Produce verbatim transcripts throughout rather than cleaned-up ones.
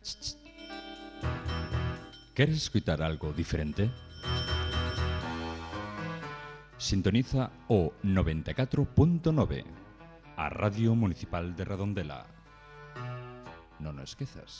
Queres escoitar algo diferente? Sintoniza o noventa e catro punto nove, a Radio Municipal de Redondela. Non o esquezas.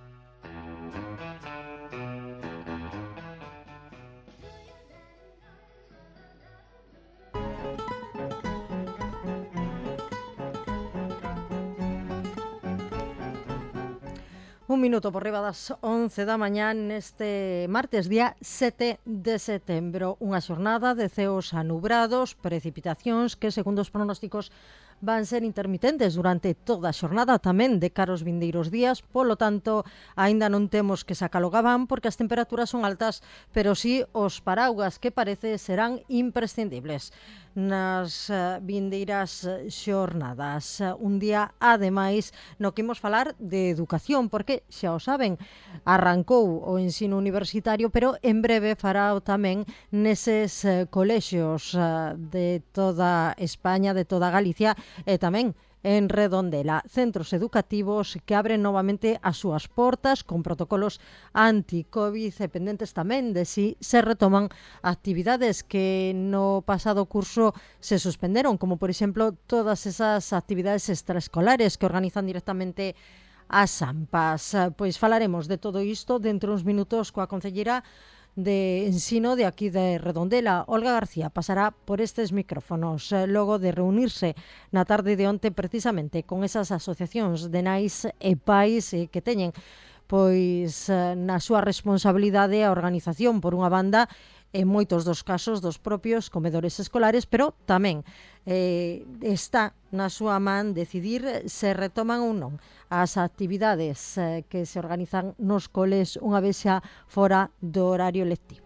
Un minuto por riba das once da mañá neste martes, día sete de setembro. Unha xornada de ceos anubrados, precipitacións que, segundo os pronósticos, van ser intermitentes durante toda a xornada, tamén de caros vindeiros días. Polo tanto, aínda non temos que se acalogaban porque as temperaturas son altas, pero sí os paraugas, que parece serán imprescindibles nas uh, vindeiras xornadas. Uh, un día, ademais, no que imos falar de educación, porque, xa o saben, arrancou o ensino universitario, pero en breve fará tamén neses uh, colexios uh, de toda España, de toda Galicia, e tamén en Redondela, centros educativos que abren novamente as súas portas con protocolos anti-Covid e pendentes tamén de si se retoman actividades que no pasado curso se suspenderon, como por exemplo todas esas actividades extraescolares que organizan directamente as AMPAs. Pois falaremos de todo isto dentro uns minutos coa concelleira de ensino de aquí de Redondela. Olga García pasará por estes micrófonos logo de reunirse na tarde de onte precisamente con esas asociacións de nais e pais que teñen pois na súa responsabilidade a organización por unha banda en moitos dos casos dos propios comedores escolares, pero tamén eh, está na súa man decidir se retoman ou non as actividades eh, que se organizan nos coles unha vez xa fora do horario lectivo.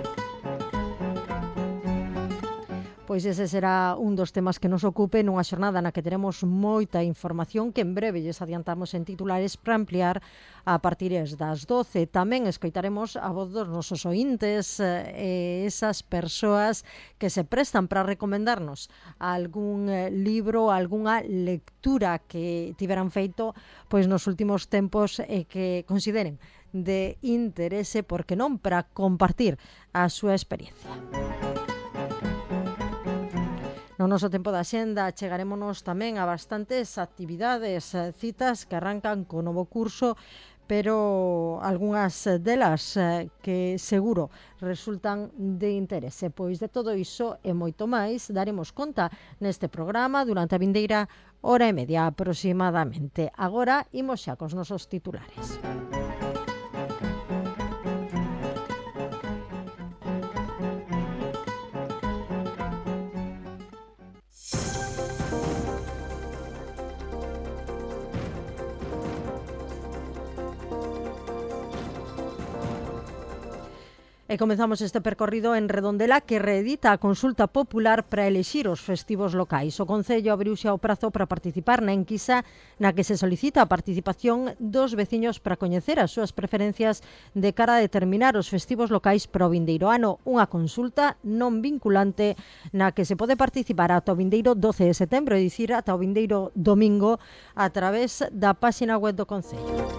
Pois ese será un dos temas que nos ocupe nunha xornada na que teremos moita información que en breve lles adiantamos en titulares para ampliar a partir das doce. Tamén escoitaremos a voz dos nosos ointes e esas persoas que se prestan para recomendarnos algún libro, algunha lectura que tiveran feito pois nos últimos tempos e que consideren de interese, porque non, para compartir a súa experiencia. No noso tempo da xenda chegarémonos tamén a bastantes actividades, citas que arrancan co novo curso, pero algunhas delas que seguro resultan de interese. Pois de todo iso e moito máis daremos conta neste programa durante a vindeira hora e media aproximadamente. Agora imos xa cos nosos titulares. E comezamos este percorrido en Redondela, que reedita a consulta popular para elexir os festivos locais. O Concello abriu xa o prazo para participar na enquisa na que se solicita a participación dos veciños para coñecer as súas preferencias de cara a determinar os festivos locais para o vindeiro ano. Unha consulta non vinculante na que se pode participar ata o vindeiro doce de setembro, é dicir, ata o vindeiro domingo, a través da páxina web do Concello.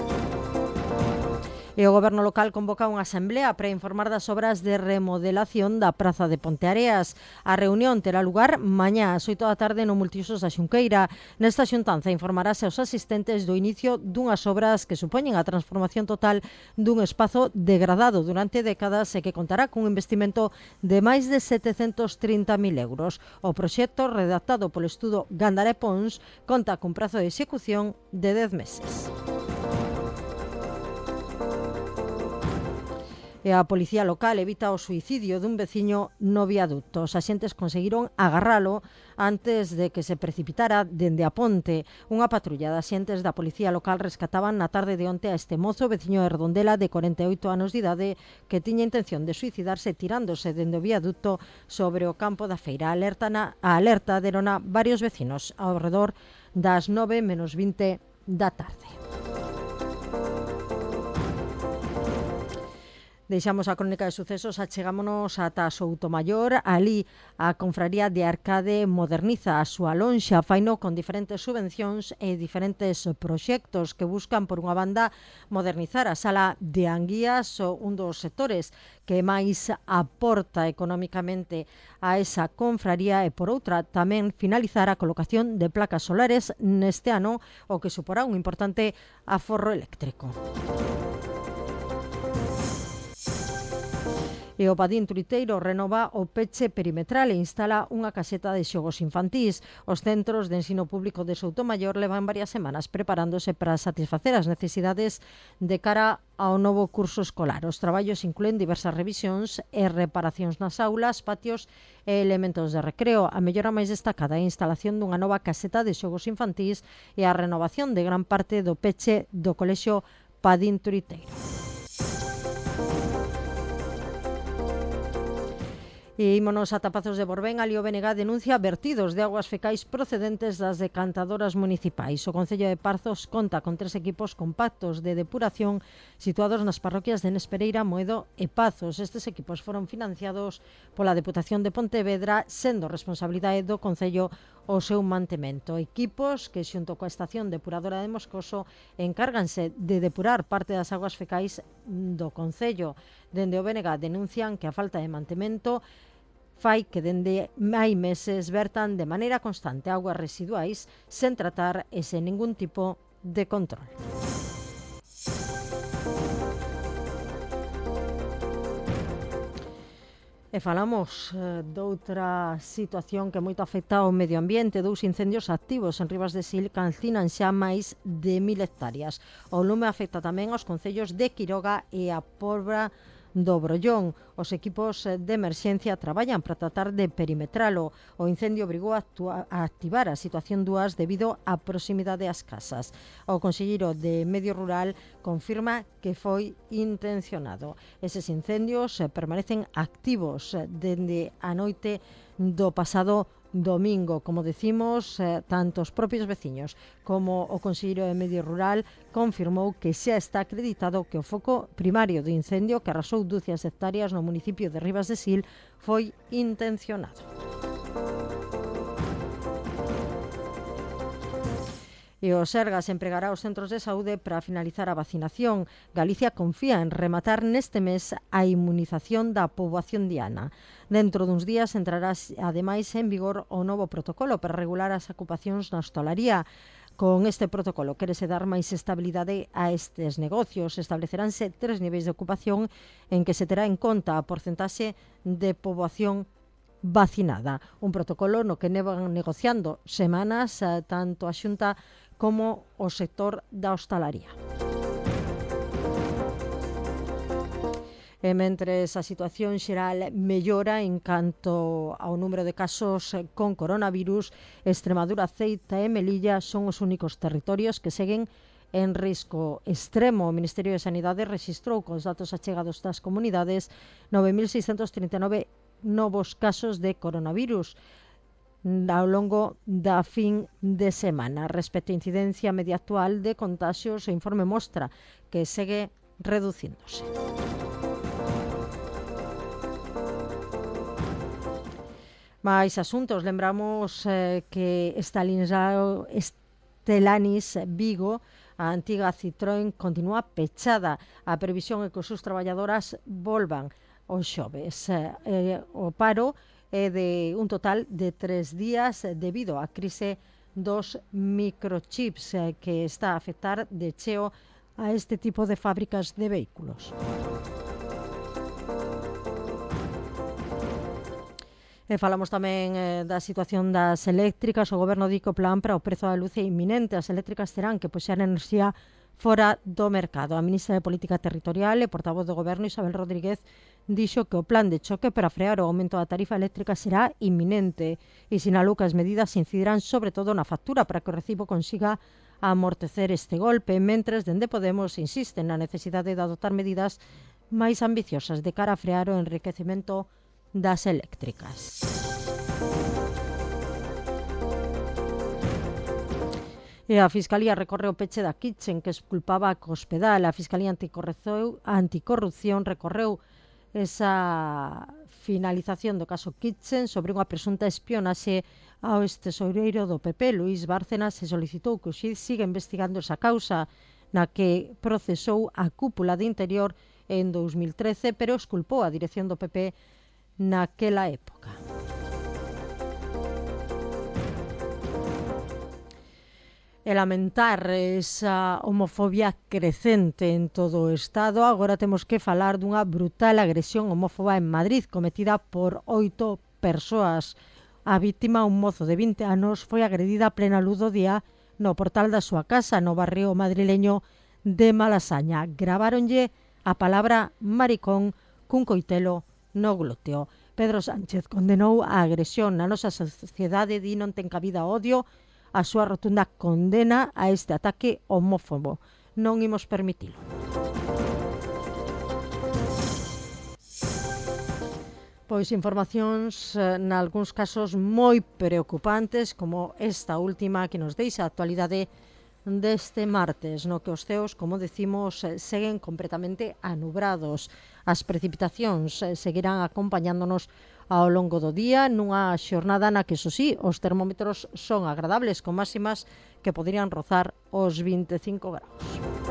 E o Goberno local convoca unha asamblea para informar das obras de remodelación da Praza de Ponteareas. A reunión terá lugar mañá ás oito da tarde no Multiusos da Xunqueira. Nesta xuntanza informarase aos asistentes do inicio dunhas obras que supoñen a transformación total dun espazo degradado durante décadas e que contará cun investimento de máis de setecentos trinta mil euros. O proxecto, redactado polo estudo Gándara e Pons, conta cun prazo de execución de dez meses. E a policía local evita o suicidio dun veciño no viaducto. Os axentes conseguiron agarralo antes de que se precipitara dende a ponte. Unha patrulla de axentes da policía local rescataban na tarde de onte a este mozo, veciño de Redondela, de corenta e oito anos de idade, que tiña intención de suicidarse tirándose dende o viaducto sobre o campo da feira. A alerta, na, a alerta derona varios vecinos ao redor das nove menos vinte da tarde. Deixamos a crónica de sucesos, achegámonos ata Soutomaior. Ali a confraría de Arcade moderniza a súa lonxa, faino con diferentes subvencións e diferentes proxectos que buscan, por unha banda, modernizar a sala de Anguías, un dos sectores que máis aporta económicamente a esa confraría, e por outra tamén finalizar a colocación de placas solares neste ano, o que suporá un importante aforro eléctrico. E o Padín Turiteiro renova o peche perimetral e instala unha caseta de xogos infantís. Os centros de ensino público de Soutomaior levan varias semanas preparándose para satisfacer as necesidades de cara ao novo curso escolar. Os traballos incluen diversas revisións e reparacións nas aulas, patios e elementos de recreo. A mellora máis destacada é a instalación dunha nova caseta de xogos infantís e a renovación de gran parte do peche do colexio Padín Turiteiro. E ímonos a Tapazos de Borbén. Ali o B N G denuncia vertidos de augas fecais procedentes das decantadoras municipais. O Concello de Parzos conta con tres equipos compactos de depuración situados nas parroquias de Nespereira, Moedo e Pazos. Estes equipos foron financiados pola Deputación de Pontevedra, sendo responsabilidade do Concello o seu mantemento. Equipos que, xunto coa estación depuradora de Moscoso, encárganse de depurar parte das augas fecais do Concello. Dende o B N G denuncian que a falta de mantemento fai que dende hai meses vertan de maneira constante augas residuais sen tratar e sen ningún tipo de control. E falamos eh, doutra situación que moito afecta ao medio ambiente. Dous incendios activos en Ribas de Sil calcinan xa máis de mil hectáreas. O lume afecta tamén aos concellos de Quiroga e a Pobra do Brollón. Os equipos de emerxencia traballan para tratar de perimetralo. O incendio obrigou a, actua- a activar a situación dúas debido á proximidade ás casas. O conselleiro de Medio Rural confirma que foi intencionado. Eses incendios eh, permanecen activos eh, dende a noite do pasado domingo. Como decimos, eh, tanto os propios veciños como o conselleiro de Medio Rural confirmou que xa está acreditado que o foco primario do incendio, que arrasou dúcias hectáreas no municipio de Ribas de Sil, foi intencionado. E o Sergas empregará os centros de saúde para finalizar a vacinación. Galicia confía en rematar neste mes a inmunización da poboación diana. Dentro duns días entrará ademais en vigor o novo protocolo para regular as ocupacións na hostalaría. Con este protocolo quérese dar máis estabilidade a estes negocios. Estableceranse tres niveis de ocupación en que se terá en conta a porcentaxe de poboación vacinada. Un protocolo no que nevan negociando semanas eh, tanto a Xunta como o sector da hostalaría. E mentres a situación xeral mellora en canto ao número de casos con coronavirus, Extremadura, Ceuta e Melilla son os únicos territorios que seguen en risco extremo. O Ministerio de Sanidade rexistrou cos datos achegados das comunidades nove mil seiscentos trinta e nove novos casos de coronavirus ao longo da fin de semana. Respecto á incidencia media actual de contaxios, o informe mostra que segue reducíndose. Mais asuntos, lembramos eh, que Estelanis Vigo, a antiga Citroën, continúa pechada. A previsión é que os seus traballadoras volvan os xoves. Eh, o paro é de un total de tres días debido á crise dos microchips eh, que está a afectar de cheo a este tipo de fábricas de vehículos. E falamos tamén eh, da situación das eléctricas. O Goberno di que o plan para o prezo da luz é inminente. As eléctricas terán que puxar enerxía fora do mercado. A ministra de Política Territorial e portavoz do Goberno, Isabel Rodríguez, dixo que o plan de choque para frear o aumento da tarifa eléctrica será inminente e sinalou que as medidas incidirán sobre todo na factura para que o recibo consiga amortecer este golpe, mentres dende Podemos insisten na necesidade de adoptar medidas máis ambiciosas de cara a frear o enriquecemento das eléctricas. E a Fiscalía recorre o peche da Kitchen, que exculpaba a Cospedal. A Fiscalía Anticorrupción recorreu esa finalización do caso Kitchen sobre unha presunta espionaxe ao extesoureiro do P P, Luís Bárcenas, e solicitou que o xuíz siga investigando esa causa na que procesou a cúpula de Interior en dous mil trece, pero exculpou a dirección do P P naquela época. E lamentar esa homofobia crecente en todo o Estado, agora temos que falar dunha brutal agresión homófoba en Madrid cometida por oito persoas. A víctima, un mozo de vinte anos, foi agredida a plena luz do día no portal da súa casa no barrio madrileño de Malasaña. Graváronlle a palabra maricón cun coitelo no glúteo. Pedro Sánchez condenou a agresión na nosa sociedade, di non ten cabida odio, a súa rotunda condena a este ataque homófobo. Non imos permitilo. Pois informacións nalgúns casos moi preocupantes, como esta última que nos deixa a actualidade deste martes, no que os ceos, como decimos, seguen completamente anubrados. As precipitacións seguirán acompañándonos ao longo do día nunha xornada na que, iso sí, os termómetros son agradables, con máximas que poderían rozar os vinte e cinco graus.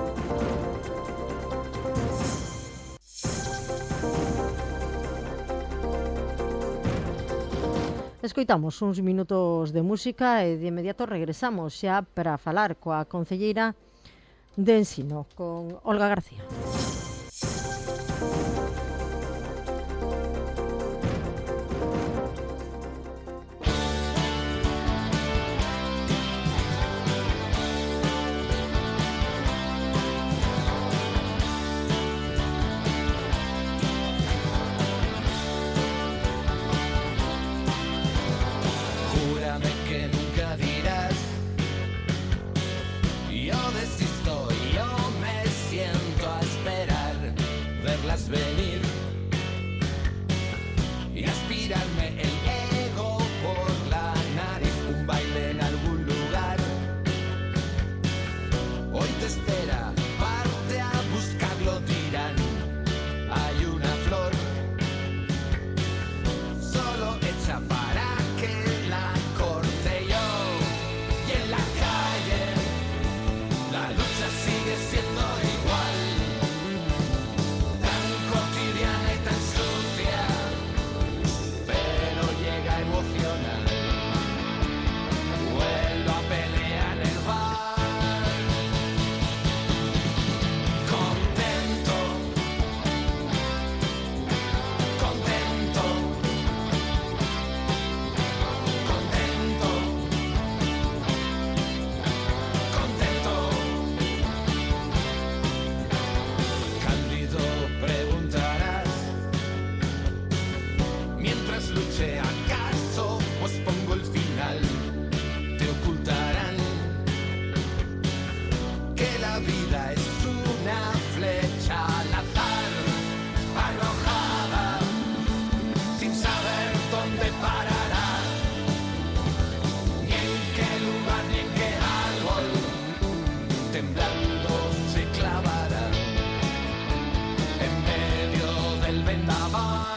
Escoitamos uns minutos de música e de inmediato regresamos xa para falar coa concelleira de Ensino, con Olga García. Venir y aspirarme el ego por la nariz, un baile en algún lugar. Hoy te espera, parte a buscarlo, dirán. Hay una flor solo hecha para que la corte yo. Y en la calle la lucha sigue siendo igual. Vuelvo a pelear en el bar. Contento, contento, contento, contento. Cándido, preguntarás, mientras luche, ¿acaso os pongo el final? Ocultarán que la vida es una flecha al azar, arrojada sin saber dónde parará, ni en qué lugar ni en qué árbol, temblando se clavará en medio del vendaval.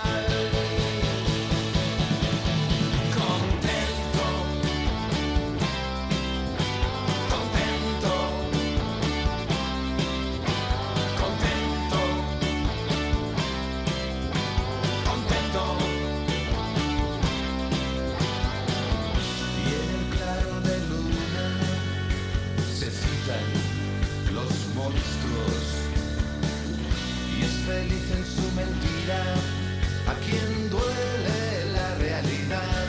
Feliz en su mentira, a quien duele la realidad.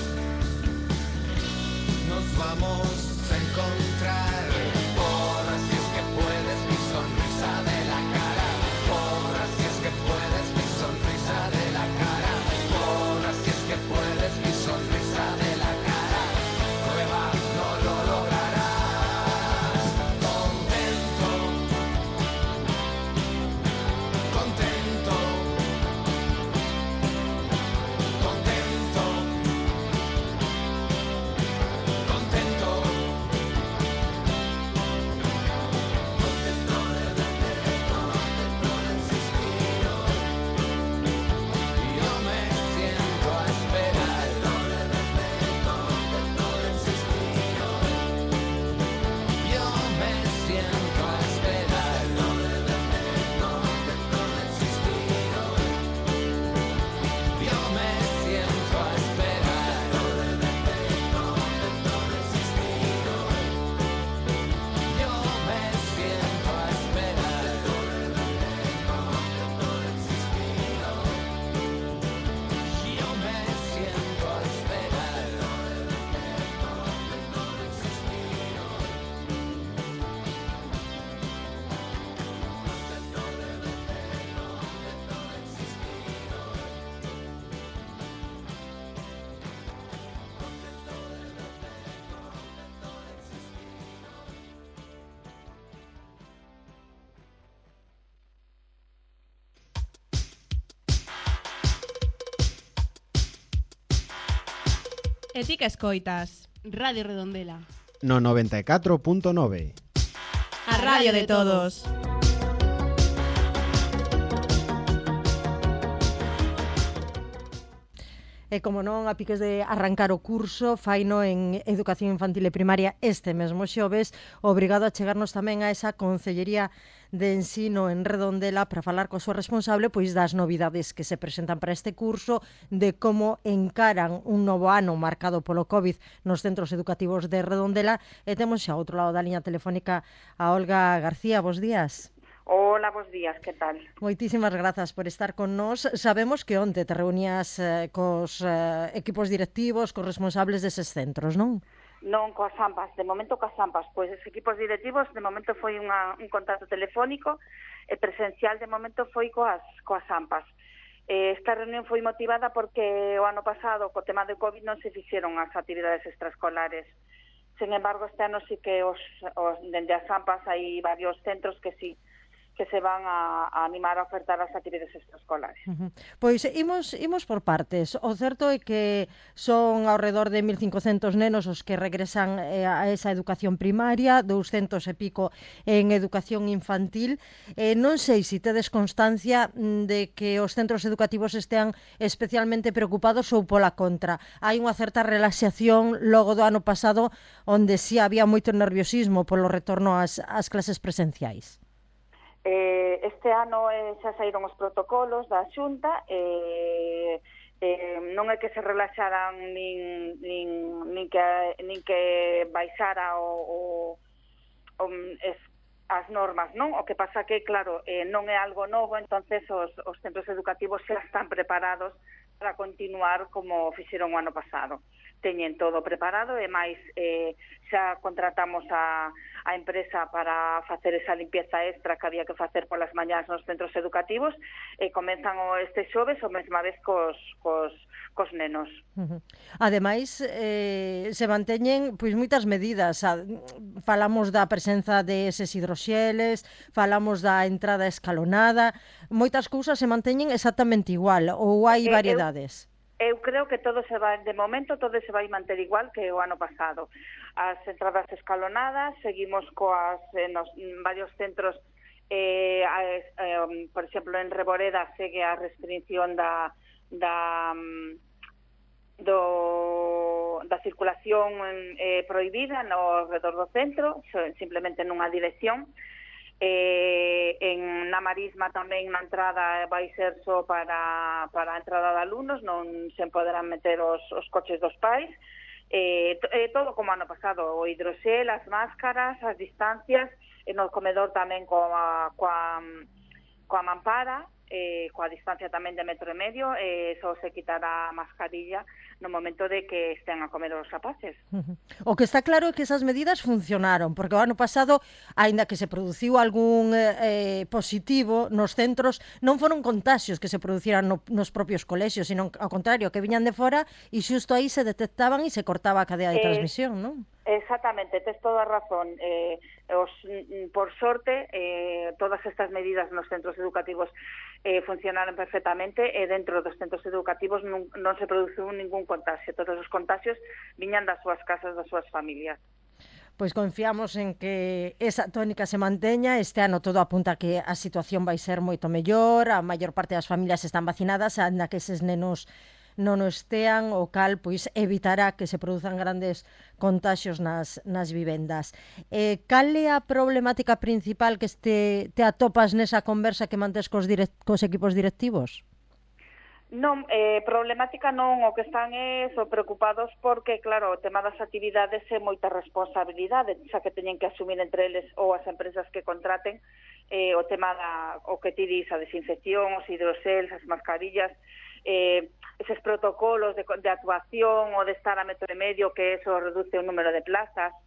Nos vamos a encontrar. Porra, si es que puedes, mi sonrisa de la cara. Porra, si es que puedes, mi sonrisa de la cara. Porra, si es que puedes, mi sonrisa de la cara. Prueba, no lo lograrás. Contento, contento, contento, contento. E ti que escoitas? Radio Redondela. No noventa e catro punto nove. A radio de todos. E como non, a piques de arrancar o curso, faino en Educación Infantil e Primaria este mesmo xoves, obrigado a chegarnos tamén a esa Concellería de Ensino en Redondela para falar coa súa responsable pois das novidades que se presentan para este curso, de como encaran un novo ano marcado polo COVID nos centros educativos de Redondela. E temos xa ao outro lado da liña telefónica a Olga García. Bos días. Hola, bos días, que tal? Moitísimas grazas por estar con nós. Sabemos que onte te reunías eh, cos eh, equipos directivos, cos responsables deses centros, non? Non, coas AMPAs, de momento coas AMPAs, pois os equipos directivos de momento foi unha, un contacto telefónico e presencial de momento foi coas, coas AMPAs. Esta reunión foi motivada porque o ano pasado, co tema do COVID, non se fixeron as actividades extraescolares. Sen embargo, este ano sí que os, os dende as AMPAs hai varios centros que sí, que se van a, a animar a ofertar as actividades extraescolares. Uh-huh. Pois imos, imos por partes. O certo é que son ao redor de mil cincocentos nenos os que regresan eh, a esa educación primaria, douscentos e pico en educación infantil. Eh, non sei se tedes constancia de que os centros educativos estean especialmente preocupados ou pola contra. Hai unha certa relaxación logo do ano pasado onde si había moito nerviosismo polo retorno ás, ás clases presenciais. Eh, este ano eh, xa saíron os protocolos da Xunta e eh, non é que se relaxaran nin, nin, nin, que, nin que baixara o, o, o, es, as normas, non? O que pasa que, claro, eh, non é algo novo, entonces os, os centros educativos xa están preparados para continuar como fixeron o ano pasado. Teñen todo preparado e máis eh, xa contratamos a, a empresa para facer esa limpieza extra que había que facer polas mañás nos centros educativos e comenzan o este xoves o mesma vez cos, cos, cos nenos. Uh-huh. Ademais, eh, se manteñen pois moitas medidas. Falamos da presenza de eses hidroxeles, falamos da entrada escalonada, moitas cousas se manteñen exactamente igual ou hai variedades? Eu, eu creo que todo se vai, de momento, todo se vai manter igual que o ano pasado. As entradas escalonadas, seguimos coas, eh, nos varios centros, eh, eh, por exemplo, en Reboreda segue a restricción da, da, do, da circulación eh, prohibida no redor do centro, simplemente nunha dirección. Eh, en na Marisma tamén na entrada vai ser só para, para a entrada de alumnos, non se poderán meter os, os coches dos pais. Eh, eh, todo como ano pasado, o hidroxel, as máscaras, as distancias, e no comedor tamén coa, coa, coa mampara, eh, coa distancia tamén de metro e medio, eh, só se quitará a mascarilla no momento de que estén a comer os rapaces. Uh-huh. O que está claro é que esas medidas funcionaron, porque o ano pasado, aínda que se produciu algún eh, positivo nos centros, non foron contaxios que se produciran no, nos propios colexios, sino ao contrario, que viñan de fora e xusto aí se detectaban e se cortaba a cadea de eh, transmisión, non? Exactamente, tes toda a razón. Eh, os, por sorte, eh, todas estas medidas nos centros educativos eh, funcionaron perfectamente e dentro dos centros educativos non, non se produciu ningún contagio. Todos os contagios viñan das súas casas, das súas familias. Pois confiamos en que esa tónica se manteña. Este ano todo apunta que a situación vai ser moito mellor, a maior parte das familias están vacinadas, anda que eses nenos non o estean, o cal pois evitará que se produzan grandes contaxios nas, nas vivendas. Eh, cal é a problemática principal que este, te atopas nesa conversa que mantes cos, direct, cos equipos directivos? Non, eh, problemática non, o que están é so preocupados porque, claro, o tema das actividades é moita responsabilidade, xa que teñen que asumir entre eles ou as empresas que contraten eh, o tema da, o que ti dis, a desinfección, os hidrosels, as mascarillas, eh, eses protocolos de, de actuación ou de estar a metro e medio, que eso reduce o número de plazas.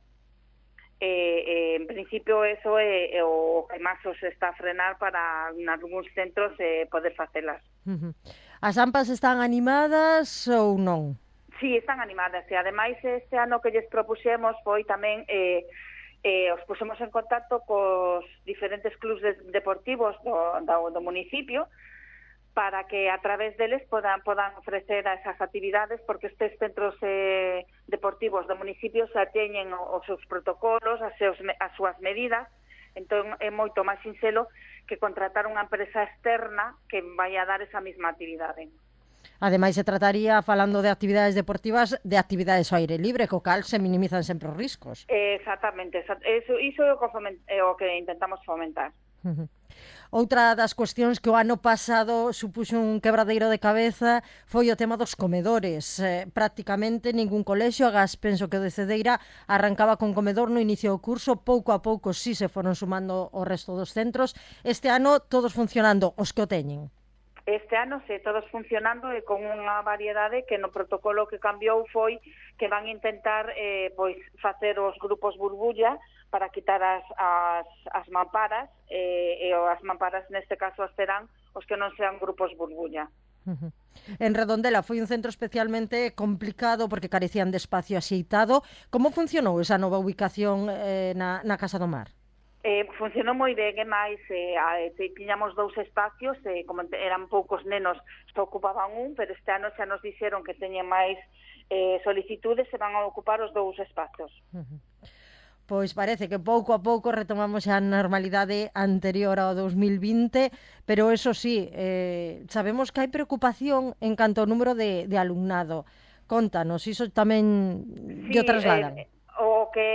Eh, eh, en principio eso é, é o que máis os está a frenar para en algúns centros eh, poder facelas. Uh-huh. As AMPAs están animadas ou non? Sí, están animadas e ademais este ano que lles propuxemos foi tamén eh, eh, os pusemos en contacto cos diferentes clubs de, deportivos do, do, do municipio para que a través deles podan, podan ofrecer esas actividades, porque estes centros eh, deportivos do municipio xa teñen os seus protocolos, as, seus, as súas medidas, entón é moito máis sinxelo que contratar unha empresa externa que vai a dar esa mesma actividade. Ademais, se trataría, falando de actividades deportivas, de actividades ao aire libre, co cal se minimizan sempre os riscos. Eh, exactamente, iso, iso é o que, foment, é o que intentamos fomentar. Uh-huh. Outra das cuestións que o ano pasado supuxo un quebradeiro de cabeza foi o tema dos comedores. Eh, prácticamente ningún colexio, agás penso que o de Cedeira, arrancaba con comedor no inicio do curso, pouco a pouco si se foron sumando o resto dos centros. Este ano todos funcionando, os que o teñen. Este ano, se todos funcionando e con unha variedade que no protocolo que cambiou foi que van intentar eh, pois facer os grupos burbulla para quitar as, as, as mamparas eh, e as mamparas neste caso as serán os que non sean grupos burbulla. Uh-huh. En Redondela foi un centro especialmente complicado porque carecían de espacio axeitado. Como funcionou esa nova ubicación eh, na, na Casa do Mar? Eh, funcionou moi ben, e máis, eh, eh, tiñamos dous espacios, eh, como eran poucos nenos, só ocupaban un, pero este ano xa nos dixeron que teñen máis eh, solicitudes e van a ocupar os dous espacios. Uh-huh. Pois parece que pouco a pouco retomamos a normalidade anterior ao dos mil vinte, pero eso sí, eh, sabemos que hai preocupación en canto ao número de, de alumnado. Contanos, iso tamén sí, lle trasladan? Eh, o que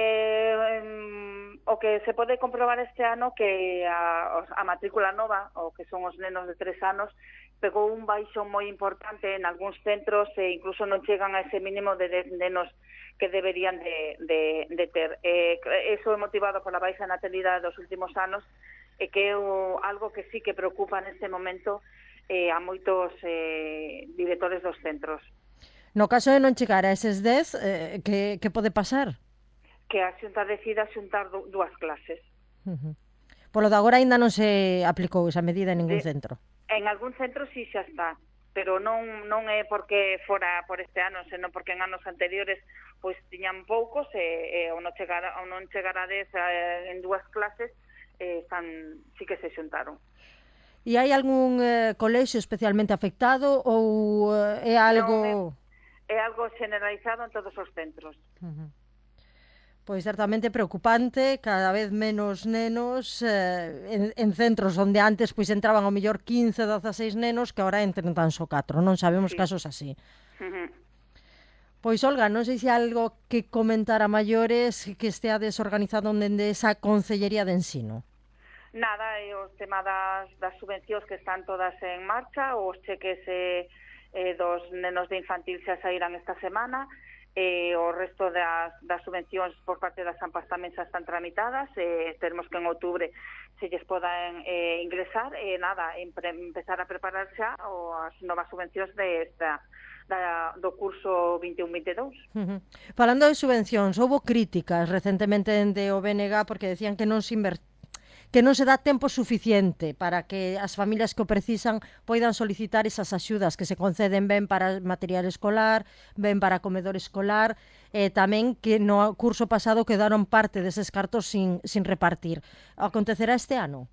um, o que se pode comprobar este ano que a, a matrícula nova, o que son os nenos de tres anos, pegou un baixo moi importante en algúns centros e incluso non chegan a ese mínimo de dez nenos que deberían de, de, de ter. Eh, eso é motivado pola baixa natalidade dos últimos anos e que é o, algo que sí que preocupa neste momento eh, a moitos eh, directores dos centros. No caso de non chegar a eses dez, eh, que, que pode pasar? Que a Xunta decida xuntar du, dúas clases. Uh-huh. Polo de agora ainda non se aplicou esa medida en ningún de, centro? En algún centro sí xa está, pero non non é porque fora por este ano, senón porque en anos anteriores pois tiñan poucos e, e ao non chegar ao non chegar a dez eh, en dúas clases eh, están sí que se xuntaron. E hai algún eh, colexio especialmente afectado ou eh, é algo Non, é, é algo generalizado en todos os centros. Uh-huh. Pois certamente preocupante, cada vez menos nenos eh, en, en centros onde antes pois entraban ao mellor quince, dezaseis nenos que agora entran tan só catro, non sabemos Sí. casos así. Uh-huh. Pois Olga, non sei se hai algo que comentar a maiores que estea desorganizado dende esa Concellería de Ensino. Nada, é o tema das, das subvencións que están todas en marcha, os cheques eh, eh, dos nenos de infantil xa saíran esta semana, e o resto das, das subvencións por parte das AMPAs tamén xa están tramitadas, e esperemos que en outubro se lles podan eh, ingresar, e nada, empre, empezar a preparar xa o as novas subvencións de esta da, do curso vinte e un vinte e dous. Uh-huh. Falando de subvencións, houbo críticas recentemente de o B N G porque decían que non se invertía que non se dá tempo suficiente para que as familias que o precisan poidan solicitar esas axudas que se conceden ben para material escolar, ben para comedor escolar, e tamén que no curso pasado quedaron parte deses cartos sin, sin repartir. Acontecerá este ano?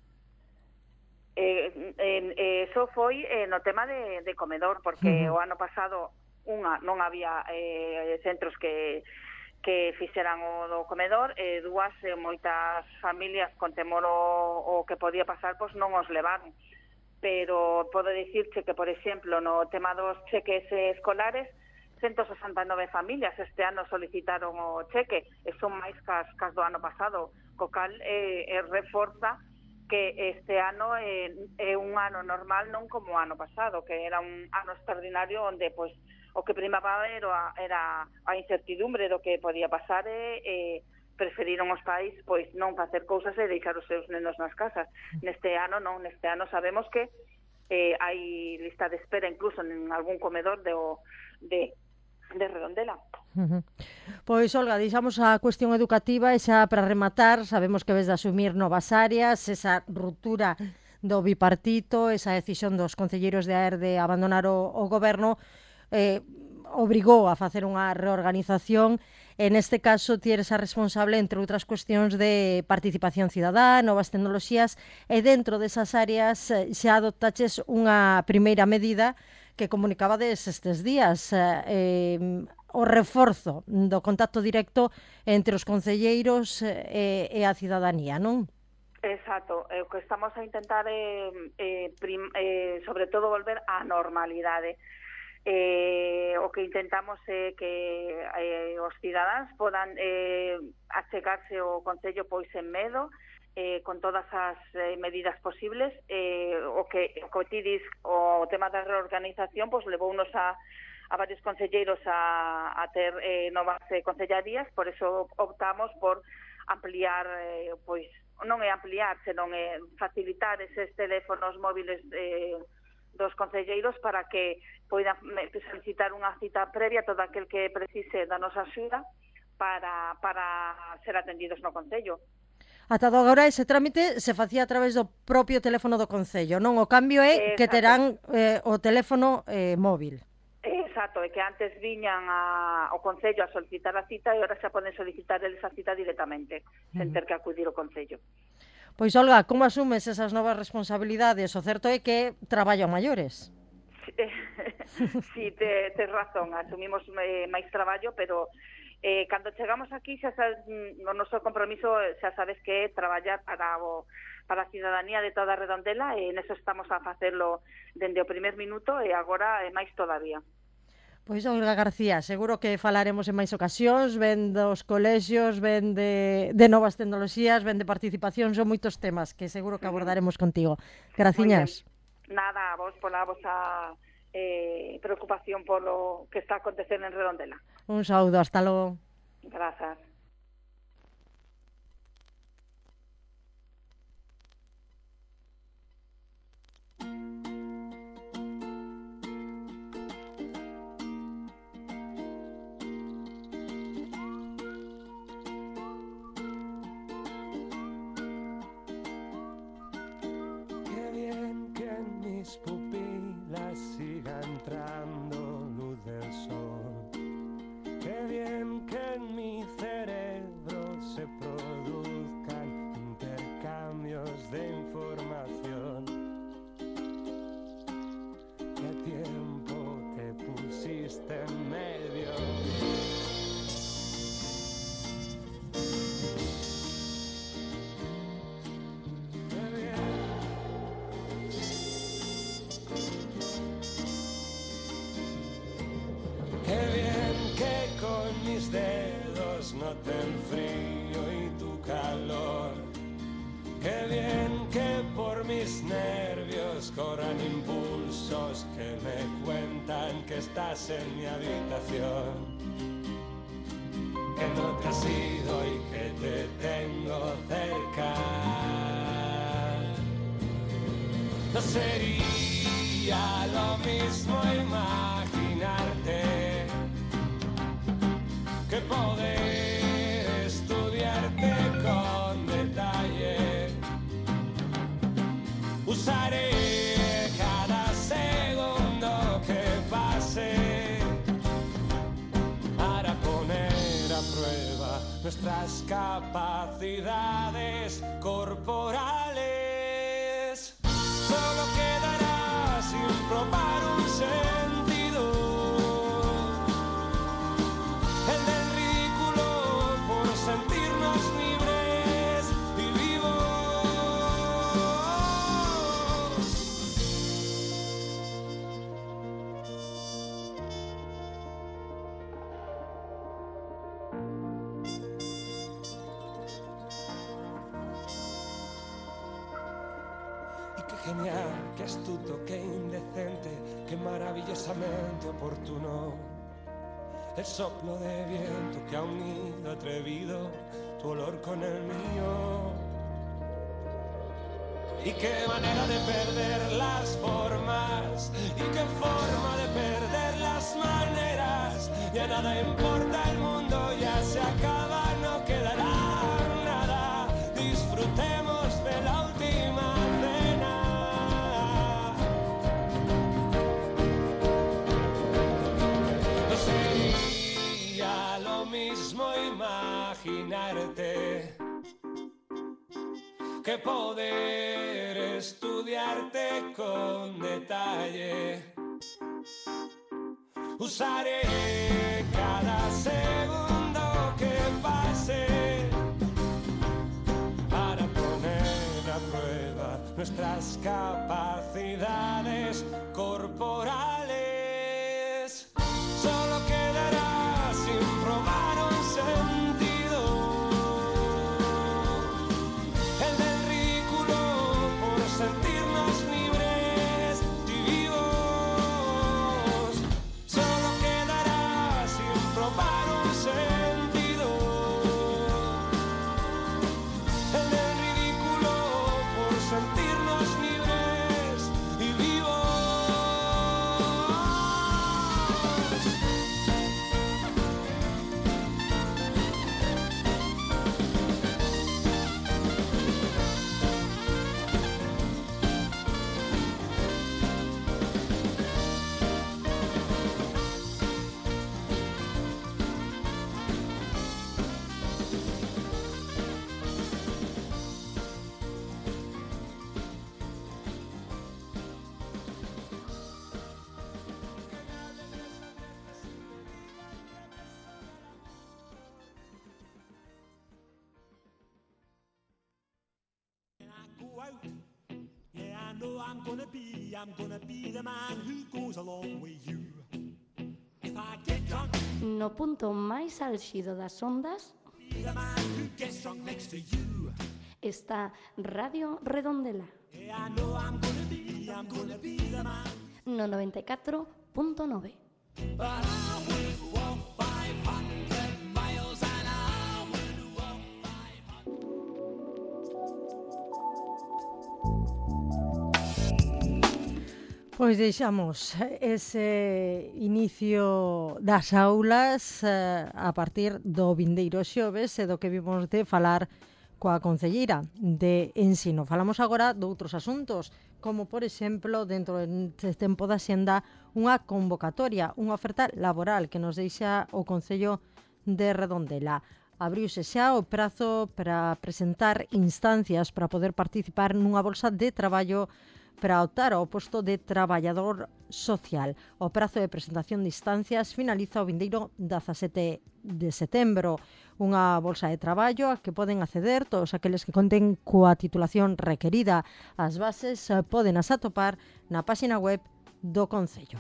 Eh, eh, eh, eso foi eh, no tema de, de comedor, porque Uh-huh. o ano pasado unha non había eh, centros que que fixeran o do comedor, e dúas, e moitas familias con temor o, o que podía pasar, pois non os levaron. Pero podo dicirche que, por exemplo, no tema dos cheques escolares, ciento sesenta e nove familias este ano solicitaron o cheque, e son máis cas, cas do ano pasado, co cal eh, eh, reforza que este ano é, é un ano normal, non como o ano pasado, que era un ano extraordinario onde, pois, o que primaba era, era a incertidumbre do que podía pasar e, e preferiron os pais pois non facer cousas e deixar os seus nenos nas casas. Neste ano non, neste ano sabemos que eh, hai lista de espera incluso en algún comedor de, de, de Redondela. Uh-huh. Pois, Olga, deixamos a cuestión educativa e xa para rematar, sabemos que ves de asumir novas áreas, esa ruptura do bipartito, esa decisión dos concelleiros de A E R de abandonar o, o goberno. Eh, obrigou a facer unha reorganización. En este caso, ti eres a responsable, entre outras cuestións, de participación cidadá, novas tecnoloxías, e dentro desas áreas eh, xa adoptaches unha primeira medida que comunicabades estes días, eh, o reforzo do contacto directo entre os concelleiros e, e a cidadanía, non? Exacto, o que estamos a intentar é, eh, prim, eh, sobre todo, volver á normalidade. Eh, o que intentamos é que eh, os cidadáns podan eh, achegarse ao Concello pois en medo, eh, con todas as eh, medidas posibles. Eh, o que o que ti dis, o tema da reorganización, pois levounos a a varios concelleiros a, a ter eh, novas eh, concellarías, por eso optamos por ampliar, eh, pois non é ampliar, senón é facilitar eses teléfonos móviles eh, dos concelleiros para que poidan solicitar unha cita previa a todo aquel que precise da nosa axuda para, para ser atendidos no Concello. Ata agora ese trámite se facía a través do propio teléfono do Concello, non? O cambio é que Exacto. terán eh, o teléfono eh, móvil. Exacto, é que antes viñan a, ao Concello a solicitar a cita e agora xa poden solicitar eles a cita directamente, uh-huh, sen ter que acudir ao Concello. Pois, Olga, como asumes esas novas responsabilidades? O certo é que traballan maiores. Sí, te, tes razón, asumimos eh, máis traballo, pero eh, cando chegamos aquí xa sabes, o noso compromiso xa sabes que é traballar para o para a cidadanía de toda a Redondela, e neso estamos a facelo dende o primer minuto e agora é máis todavía. Pois, Olga García, seguro que falaremos en máis ocasións, ben dos colexios, ben de, de novas tecnoloxías, ben de participación, son moitos temas que seguro que abordaremos contigo. Graciñas. Nada, a vos pola vosa eh, preocupación polo que está acontecendo en Redondela. Un saúdo, hasta logo. Grazas. Pupilas siga entrando luz del sol. Qué bien que en mi cerebro se produzcan intercambios de información. ¿Qué tiempo te pusiste en medio? Mis dedos noten frío y tu calor. Qué bien que por mis nervios corran impulsos que me cuentan que estás en mi habitación, que no te has ido y que te tengo cerca. No sería lo mismo imaginarte que poder estudiarte con detalle. Usaré cada segundo que pase para poner a prueba nuestras capacidades corporales. Solo quedará sin probar un sentido, el del ridículo por sentirnos libres y vivos. Y qué genial, qué astuto, qué indecente, qué maravillosamente oportuno. El soplo de viento que ha unido atrevido tu olor con el mío. Y qué manera de perder las formas, y qué forma de perder las maneras. Ya nada importa, el mundo ya se acaba, no quedará nada. Disfrutemos de la última cena. No sé soñarte que poder estudiarte con detalle. Usaré cada segundo que pase para poner a prueba nuestras capacidades corporales. Solo quedará sin probar un sentido, el del ridículo, por sentirnos libres y vivos. Solo quedará sin probar un sentido, el del ridículo, por sentirnos libres y vivos. Go out, yeah, I know I'm gonna be, I'm gonna be the man who goes along with you. If I get drunk, No punto máis álxido das ondas be the man who gets drunk next to you. está Radio Redondela, Yeah, I know I'm gonna be, I'm gonna be the man. no noventa e catro punto nove. But I would walk five hundred miles and I would walk five hundred. Pois deixamos ese inicio das aulas eh, a partir do vindeiro xoves e do que vimos de falar coa concelleira de ensino. Falamos agora de outros asuntos, como por exemplo, dentro deste tempo da xenda, unha convocatoria, unha oferta laboral que nos deixa o Concello de Redondela. Abriuse xa o prazo para presentar instancias para poder participar nunha bolsa de traballo para optar ao posto de traballador social. O prazo de presentación de instancias finaliza o vindeiro dezasete de setembro. Unha bolsa de traballo a que poden acceder todos aqueles que conten coa titulación requerida. As bases eh, poden as atopar na páxina web do Concello.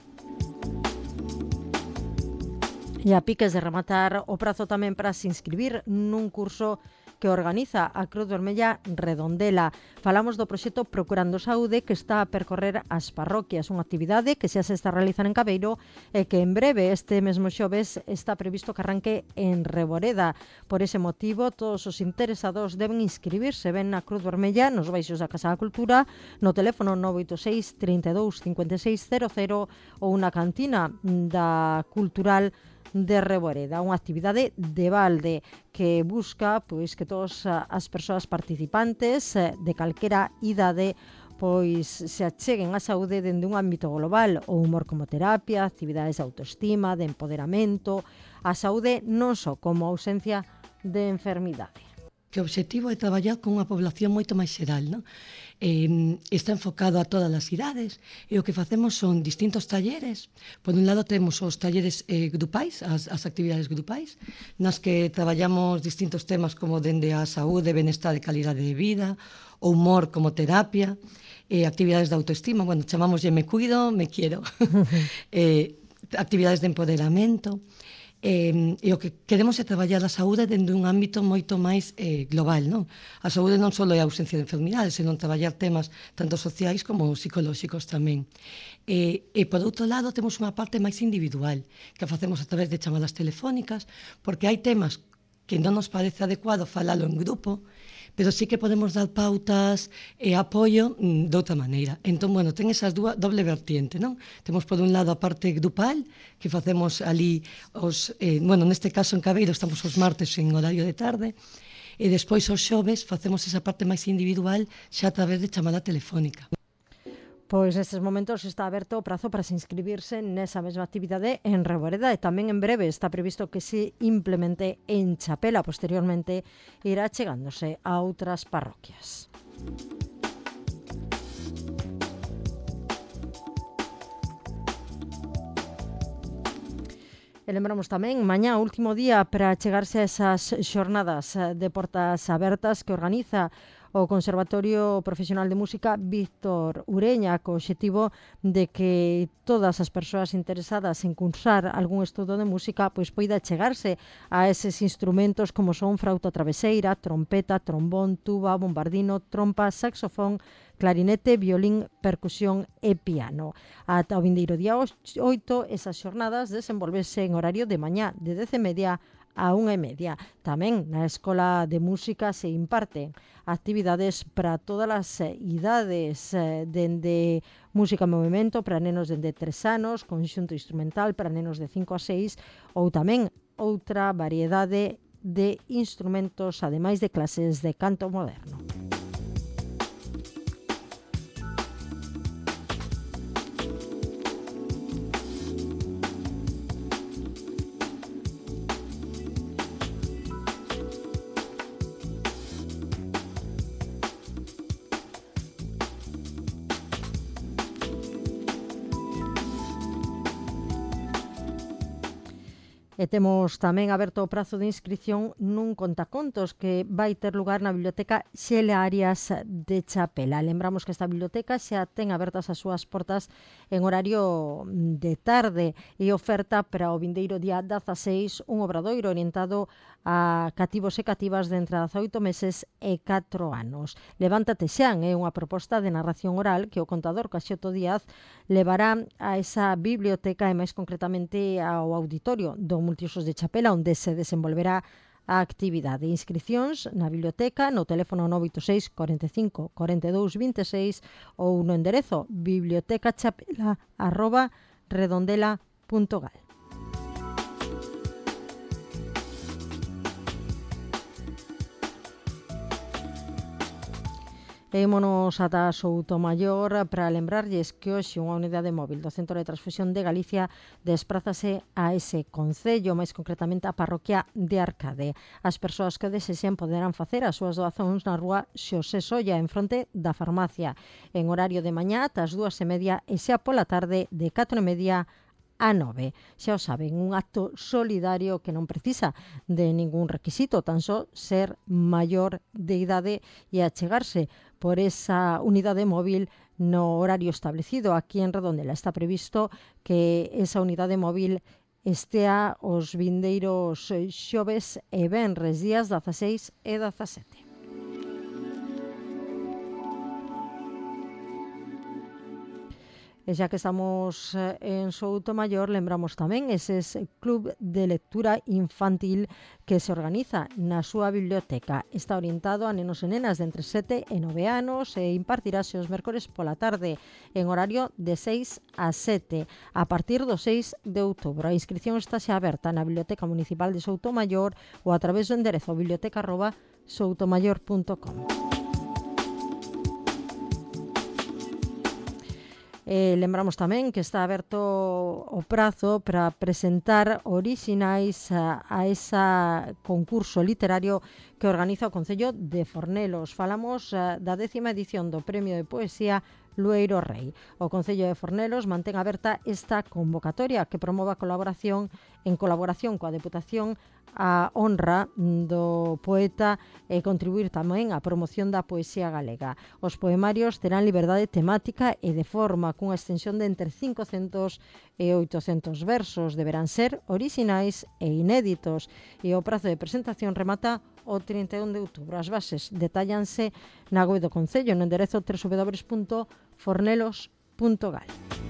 E a piques de rematar o prazo tamén para se inscribir nun curso que organiza a Cruz Vermella Redondela. Falamos do proxecto Procurando Saúde, que está a percorrer as parroquias, unha actividade que xa se está a realizar en Cabeiro e que en breve, este mesmo xoves, está previsto que arranque en Reboreda. Por ese motivo, todos os interesados deben inscribirse ben na Cruz Vermella nos baixos da Casa da Cultura, no teléfono nove oito seis, trinta e dous, cincuenta e seis, cero cero ou na cantina da Cultural de Reboreda, unha actividade de balde que busca pois que todas as persoas participantes de calquera idade pois se acheguen á saúde dende un ámbito global, o humor como terapia, actividades de autoestima, de empoderamento, a saúde non só como ausencia de enfermidade. Que o obxectivo é traballar con unha población moito máis xeral, non? Eh, está enfocado a todas as idades e o que facemos son distintos talleres. Por un lado temos os talleres eh, grupais, as, as actividades grupais, nas que traballamos distintos temas como dende a saúde, benestar e calidade de vida, o humor como terapia, eh, actividades de autoestima, bueno, chamámoslle me cuido, me quiero, eh, actividades de empoderamento. Eh, e o que queremos é traballar a saúde dende un ámbito moito máis eh, global, non? A saúde non só é a ausencia de enfermidades, senón traballar temas tanto sociais como psicolóxicos tamén. E, e por outro lado temos unha parte máis individual que a facemos a través de chamadas telefónicas, porque hai temas que non nos parece adecuado falalo en grupo, pero sí que podemos dar pautas e apoio mm, de outra maneira. Entón, bueno, ten esas dúas doble vertiente, non? Temos por un lado a parte grupal, que facemos ali os, eh, bueno, neste caso en Cabeiro estamos os martes en horario de tarde, e despois os xoves facemos esa parte máis individual xa a través de chamada telefónica. Pois nestes momentos está aberto o prazo para se inscribirse nesa mesma actividade en Reboreda e tamén en breve está previsto que se implemente en Chapela. Posteriormente irá chegándose a outras parroquias. E lembramos tamén, mañá, último día para chegarse a esas xornadas de portas abertas que organiza o Conservatorio Profesional de Música Víctor Ureña, co obxectivo de que todas as persoas interesadas en cursar algún estudo de música pois poida chegarse a eses instrumentos como son frauta traveseira, trompeta, trombón, tuba, bombardino, trompa, saxofón, clarinete, violín, percusión e piano. Ata o vindeiro día oito, esas xornadas desenvolverse en horario de mañá de dez e media a unha e media. Tamén na Escola de Música se imparten actividades para todas as idades, dende música en movimento para nenos dende tres anos, conxunto instrumental para nenos de cinco a seis ou tamén outra variedade de instrumentos, ademais de clases de canto moderno. E temos tamén aberto o prazo de inscripción nun contacontos que vai ter lugar na Biblioteca Xela Arias de Chapela. Lembramos que esta biblioteca xa ten abertas as súas portas en horario de tarde e oferta para o vindeiro día dezaseis un obradoiro orientado a cativos e cativas de entre dezaoito meses e catro anos. Levántate Xan é unha proposta de narración oral que o contador Caxoto Díaz levará a esa biblioteca e máis concretamente ao auditorio do Multiusos de Chapela, onde se desenvolverá a actividade. Inscricións na biblioteca no teléfono nove oito seis, cuarenta e cinco, cuarenta e dous, vinte e seis ou no enderezo bibliotecachapela arroba redondela punto gal. E ímonos ata Soutomaior para lembrarlles que hoxe unha unidade móvil do Centro de Transfusión de Galicia desprázase a ese concello, máis concretamente a parroquia de Arcade. As persoas que desexen poderán facer as súas doazóns na rúa Xosé Solla, en fronte da farmacia, en horario de mañá ata as dúas e media e xa pola tarde de catro e media a nove. Xa o saben, un acto solidario que non precisa de ningún requisito, tan só ser maior de idade e achegarse por esa unidade móvil no horario establecido. Aquí en Redondela está previsto que esa unidade móvil estea os vindeiros xoves e venres, días dezaseis e dezasete. E xa que estamos en Soutomaior, lembramos tamén eses club de lectura infantil que se organiza na súa biblioteca. Está orientado a nenos e nenas de entre sete e nove anos e impartirase os mércores pola tarde en horario de seis a sete a partir do seis de outubro. A inscripción está xa aberta na Biblioteca Municipal de Soutomaior ou a través do enderezo biblioteca arroba soutomaior punto com. E lembramos tamén que está aberto o prazo para presentar orixinais a, a ese concurso literario que organiza o Concello de Fornelos. Falamos a, da décima edición do Premio de Poesía Lueiro Rei. O Concello de Fornelos mantén aberta esta convocatoria que promove a colaboración en colaboración coa Deputación a honra do poeta e contribuir tamén á promoción da poesía galega. Os poemarios terán liberdade temática e de forma cunha extensión de entre cincocentos e oitocentos versos. Deberán ser orixinais e inéditos e o prazo de presentación remata o trinta e un de outubro. As bases detállanse na web do Concello no enderezo doble u doble u doble u punto fornelos punto gal.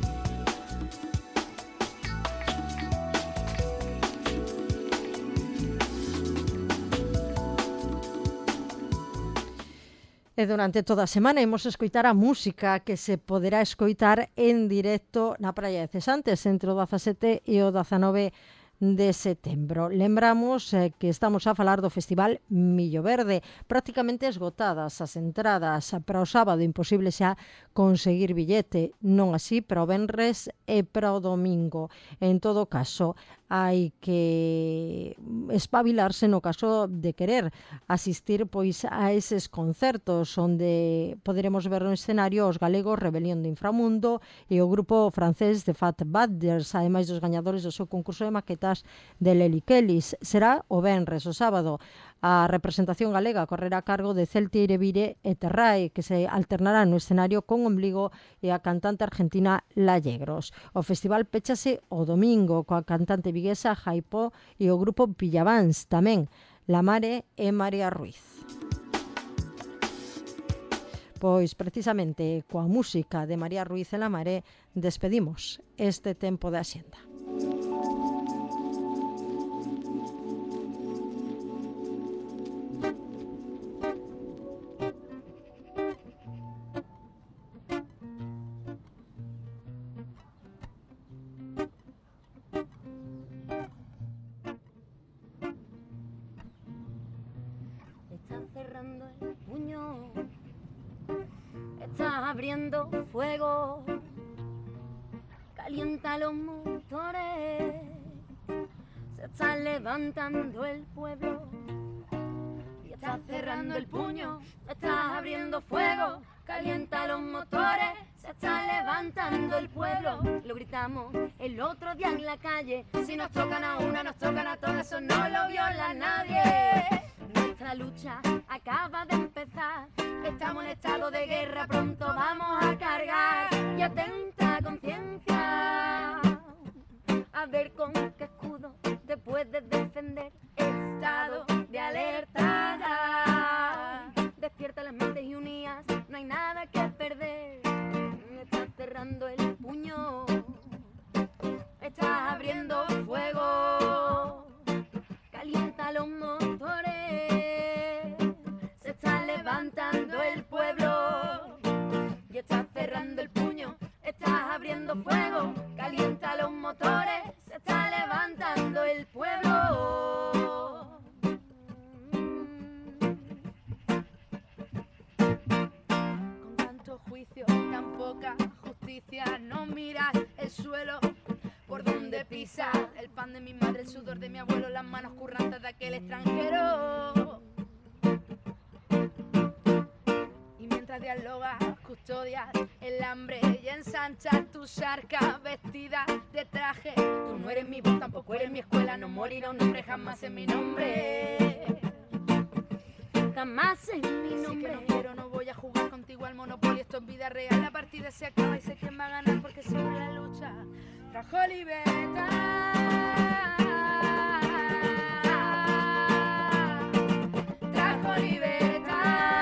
E durante toda a semana imos escoitar a música que se poderá escoitar en directo na Praia de Cesantes entre o dezasete e o dezanove de setembro. Lembramos eh, que estamos a falar do Festival Millo Verde, prácticamente esgotadas as entradas para o sábado, imposible xa conseguir billete, non así para o venres e para o domingo. En todo caso, hai que espabilarse no caso de querer asistir pois a eses concertos onde poderemos ver no escenario os galegos Rebelión de Inframundo e o grupo francés de Fat Badgers, ademais dos gañadores do seu concurso de maquetas de Lely Kellys. Será o venres, o sábado. A representación galega correrá a cargo de Celti Eirevire e Terrae, que se alternará no escenario con Ombligo e a cantante argentina Lallegros. O festival péchase o domingo coa cantante viguesa Jaipó e o grupo Villavans, tamén La Mare e María Ruiz. Pois precisamente coa música de María Ruiz e La Mare despedimos este tempo de Axenda. Cerrando el puño, estás abriendo fuego, calienta los motores, se está levantando el pueblo. Y estás cerrando el puño, estás abriendo fuego, calienta los motores, se está levantando el pueblo. Lo gritamos el otro día en la calle, si nos tocan a una, nos tocan a todas, eso no lo viola nadie. Nuestra lucha acaba de empezar, estamos en estado de guerra, pronto vamos a cargar. Y atenta conciencia, a ver con qué escudo te puedes defender. Estado de alerta, despierta las mentes y unidas, no hay nada que perder. Estás cerrando el puño, estás abriendo fuego, calienta los motores, se está levantando el pueblo. Y estás cerrando el puño, estás abriendo fuego, calienta los motores, se está levantando el pueblo. Con tanto juicio, tan poca justicia, no miras el suelo por donde pisa. El pan de mi madre, el sudor de mi abuelo, las manos currantes de aquel extranjero. Y mientras dialogas, custodias el hambre y ensanchas tus arcas vestidas de traje. Tú no eres mi voz, tampoco eres mi escuela, no morirá un hombre jamás en mi nombre. Jamás en mi nombre. Sí que no quiero, no voy a jugar contigo al Monopoly, esto es vida real, la partida se acaba y sé quién va a ganar porque siempre la lucha trajo libertad. Trajo libertad.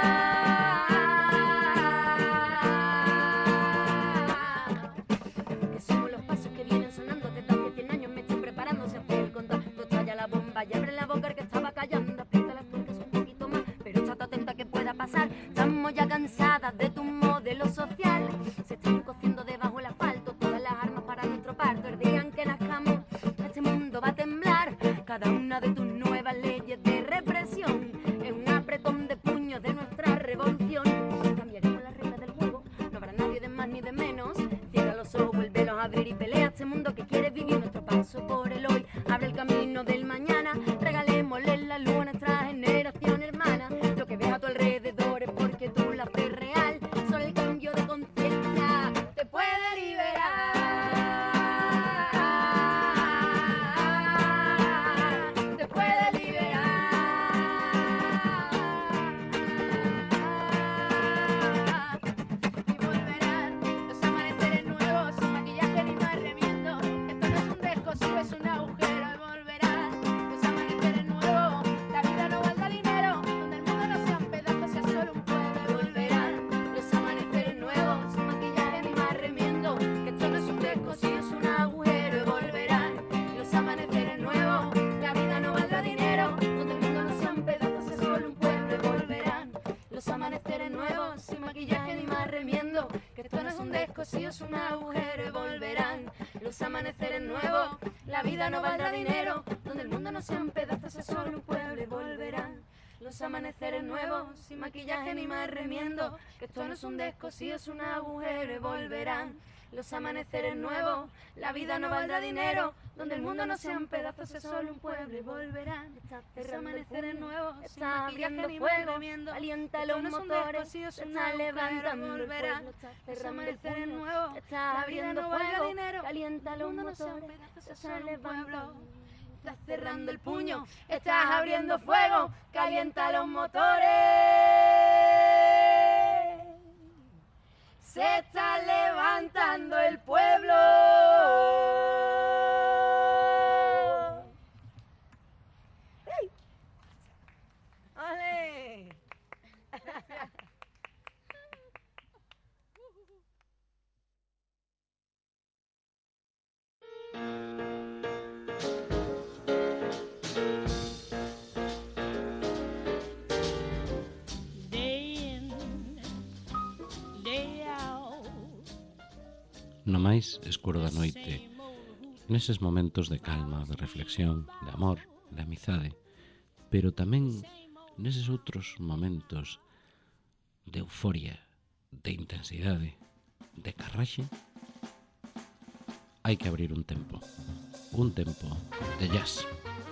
Que somos los pasos que vienen sonando desde hace cien años, me estoy preparando, se fue el contacto, estalla la bomba y abre la boca el que estaba callando, aprieta las tuercas un poquito más, pero estate atenta que pueda pasar. Estamos ya cansadas de tu modelo social, se están cociendo debajo el asfalto todas las armas para nuestro parto. El día en que nazcamos, este mundo va a temblar. Cada una de tus nuevas leyes de represión es un apretón de puños de nuestra revolución. Cambiaremos las reglas del juego, no habrá nadie de más ni de menos. Cierra los ojos, vuélvelos a abrir y pelea este mundo que quiere vivir. Nuestro paso por el hoy abre el camino del mañana. Regalémosle la luz a nuestra generación hermana. Lo que ves a tu alrededor es porque tú la ves real. Solo el cambio de conciencia te puede liberar. Te puede liberar. Y volverán los amaneceres nuevos, sin maquillaje ni más remiendo. Esto no es un descosido, es un agujero. Y volverán los amaneceres nuevos, la vida no valga dinero, donde el mundo no sean pedazos, sea solo un pueblo. Y volverán los amaneceres nuevos, sin maquillaje ni más remiendo. Que esto no es un descosido, es un agujero. Y volverán los amaneceres nuevos, la vida no valga dinero, donde el mundo no sean pedazos, sea solo un pueblo. Y volverán los amaneceres nuevos, sin maquillaje ni más remiendo. Que esto no es un un descosido, es un agujero y volverán los amaneceres nuevos. La vida no valdrá dinero, donde el mundo no sea un pedazo, es solo un pueblo y volverán los amaneceres nuevos, sin maquillaje ni más remiendo, que esto no es un descosido, es un agujero y volverán los amaneceres nuevos. La vida no valdrá dinero, donde el mundo no sea un pedazo, es solo un pueblo y volverán los amaneceres nuevos, está abriendo fuego, alienta los motores, está levantando el pueblo, está cerrando el puño, está abriendo fuego, alienta los motores, está levantando. Estás cerrando el puño, estás abriendo fuego, calienta los motores. Se está levantando el pueblo. ¡Hey! ¡Ole! No máis escuro da noite, neses momentos de calma, de reflexión, de amor, de amizade, pero tamén neses outros momentos de euforia, de intensidade, de carraxe, hai que abrir un tempo, un tempo de jazz.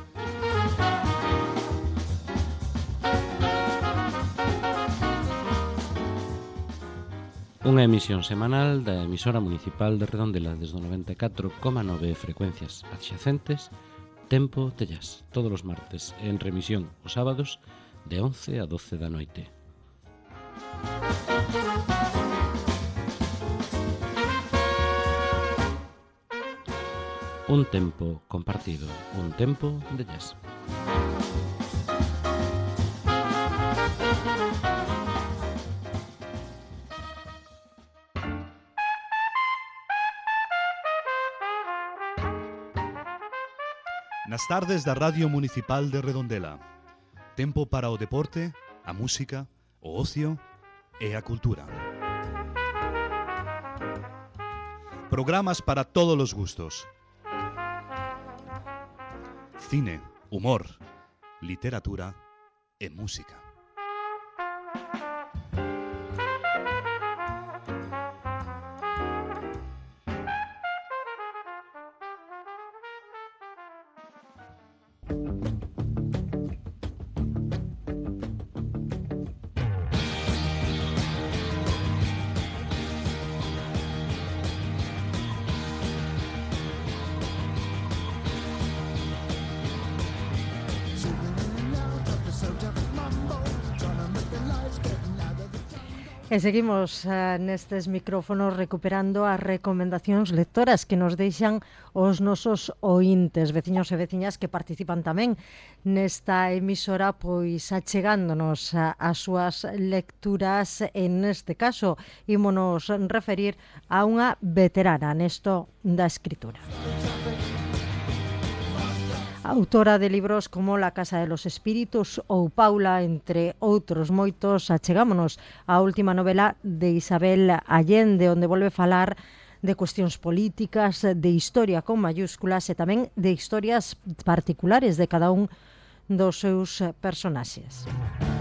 Unha emisión semanal da emisora municipal de Redondela desde o noventa e catro coma nove frecuencias adxacentes, Tempo de Jazz, todos os martes, en remisión os sábados de once a doce da noite. Un tempo compartido, un tempo de jazz. Nas tardes da Radio Municipal de Redondela. Tempo para o deporte, a música, o ocio e a cultura. Programas para todos os gustos. Cine, humor, literatura e música. E seguimos uh, nestes micrófonos recuperando as recomendacións lectoras que nos deixan os nosos ointes, veciños e veciñas que participan tamén nesta emisora, pois achegándonos a, as súas lecturas. En este caso, ímonos referir a unha veterana nesto da escritura. Autora de libros como La Casa de los Espíritus ou Paula, entre outros moitos, achegámonos á última novela de Isabel Allende, onde volve falar de cuestións políticas, de historia con mayúsculas e tamén de historias particulares de cada un dos seus personaxes.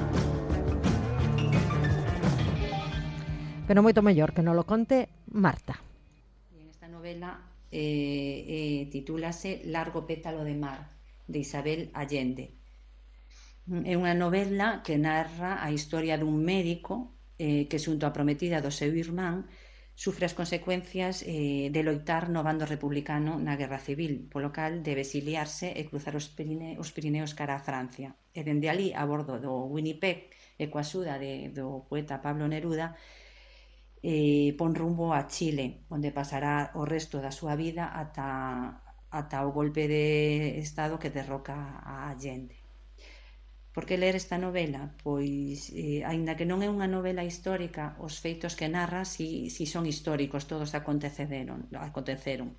Pero moito mellor que non lo conte Marta. En esta novela eh, eh, titúlase Largo pétalo de mar, de Isabel Allende. É unha novela que narra a historia dun médico eh, que xunto á prometida do seu irmán sufre as consecuencias eh, de loitar no bando republicano na Guerra Civil, polo cal debe exiliarse e cruzar os, Pirine, os Pirineos cara a Francia. E dende ali, a bordo do Winnipeg e coa axuda de, do poeta Pablo Neruda, eh, pon rumbo a Chile, onde pasará o resto da súa vida ata ata o golpe de Estado que derroca a Allende. Por que ler esta novela? Pois, eh, aínda que non é unha novela histórica, os feitos que narra si, si son históricos, todos aconteceron. aconteceron.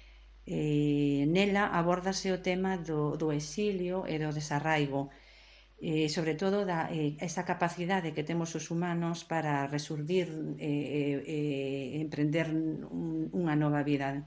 Eh, nela abórdase o tema do, do exilio e do desarraigo, E, sobre todo, da, eh, esa capacidade que temos os humanos para resurdir e eh, eh, emprender un, unha nova vida.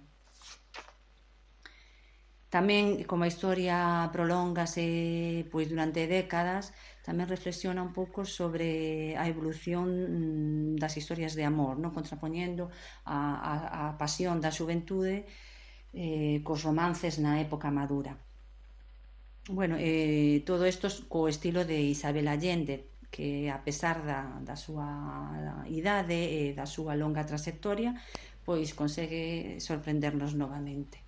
Tamén, como a historia prolóngase pois, durante décadas, tamén reflexiona un pouco sobre a evolución das historias de amor, non? Contrapoñendo a, a, a pasión da xuventude eh, cos romances na época madura. Bueno, eh, todo isto co estilo de Isabel Allende, que a pesar da, da súa idade e da súa longa trayectoria, pois consegue sorprendernos novamente.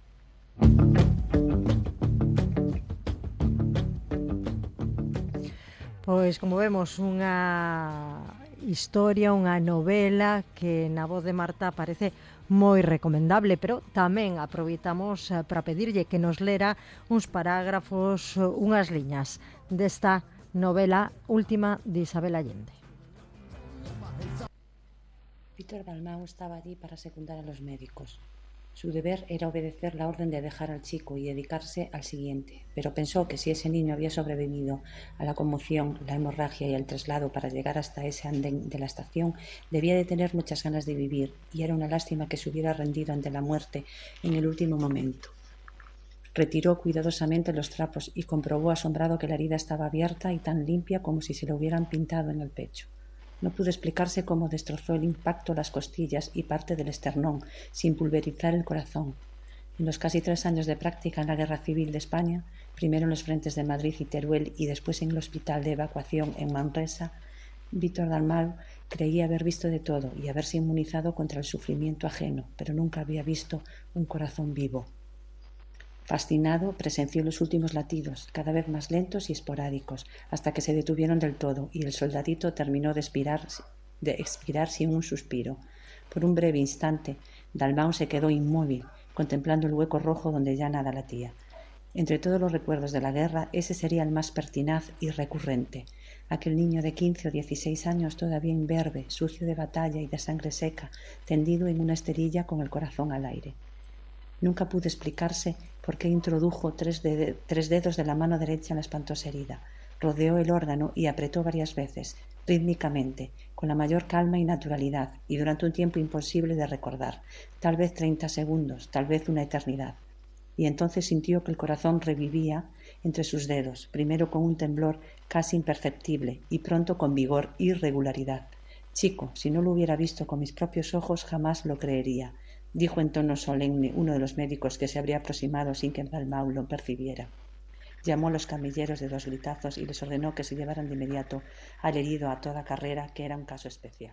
Pois, como vemos, unha historia, unha novela que na voz de Marta parece moi recomendable, pero tamén aproveitamos para pedirlle que nos lera uns parágrafos, unhas liñas desta novela última de Isabel Allende. Víctor Dalmau estaba allí para secundar a los médicos. Su deber era obedecer la orden de dejar al chico y dedicarse al siguiente, pero pensó que si ese niño había sobrevivido a la conmoción, la hemorragia y el traslado para llegar hasta ese andén de la estación, debía de tener muchas ganas de vivir, y era una lástima que se hubiera rendido ante la muerte en el último momento. Retiró cuidadosamente los trapos y comprobó asombrado que la herida estaba abierta y tan limpia como si se lo hubieran pintado en el pecho. No pudo explicarse cómo destrozó el impacto las costillas y parte del esternón, sin pulverizar el corazón. En los casi tres años de práctica en la Guerra Civil de España, primero en los frentes de Madrid y Teruel y después en el hospital de evacuación en Manresa, Víctor Dalmau creía haber visto de todo y haberse inmunizado contra el sufrimiento ajeno, pero nunca había visto un corazón vivo. Fascinado, presenció los últimos latidos, cada vez más lentos y esporádicos, hasta que se detuvieron del todo y el soldadito terminó de expirar, de expirar sin un suspiro. Por un breve instante, Dalmau se quedó inmóvil, contemplando el hueco rojo donde ya nada latía. Entre todos los recuerdos de la guerra, ese sería el más pertinaz y recurrente. Aquel niño de quince o dieciséis años todavía imberbe, sucio de batalla y de sangre seca, tendido en una esterilla con el corazón al aire. Nunca pudo explicarse por qué introdujo tres, de, tres dedos de la mano derecha en la espantosa herida. Rodeó el órgano y apretó varias veces, rítmicamente, con la mayor calma y naturalidad, y durante un tiempo imposible de recordar, tal vez treinta segundos, tal vez una eternidad. Y entonces sintió que el corazón revivía entre sus dedos, primero con un temblor casi imperceptible y pronto con vigor y regularidad. Chico, si no lo hubiera visto con mis propios ojos, jamás lo creería, dijo en tono solemne uno de los médicos que se habría aproximado sin que Dalmau lo percibiera. Llamó a los camilleros de dos gritazos y les ordenó que se llevaran de inmediato al herido a toda carrera, que era un caso especial.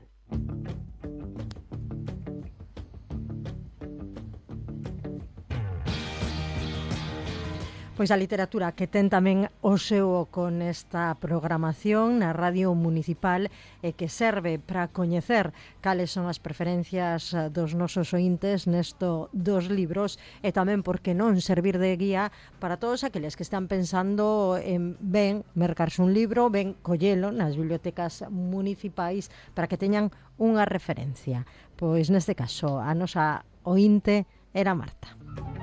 Pois a literatura que ten tamén o seu con esta programación na Radio Municipal e que serve para coñecer cales son as preferencias dos nosos ointes nesto dos libros e tamén, por que non, servir de guía para todos aqueles que están pensando en ben mercarse un libro, ben collelo nas bibliotecas municipais para que teñan unha referencia. Pois neste caso a nosa ointe era Marta.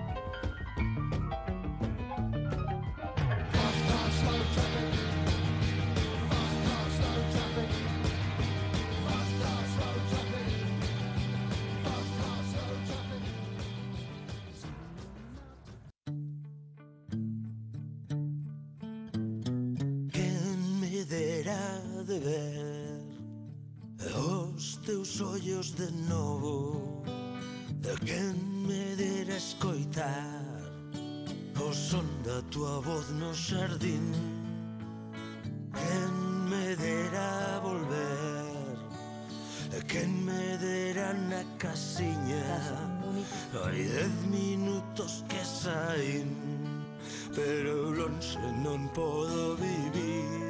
De ver os teus ollos de novo, quen me dera escoitar o son da tua voz no xardín, quen me dera volver, quen me dera na casiña. Hai dez minutos que saín, pero lonxe non podo vivir.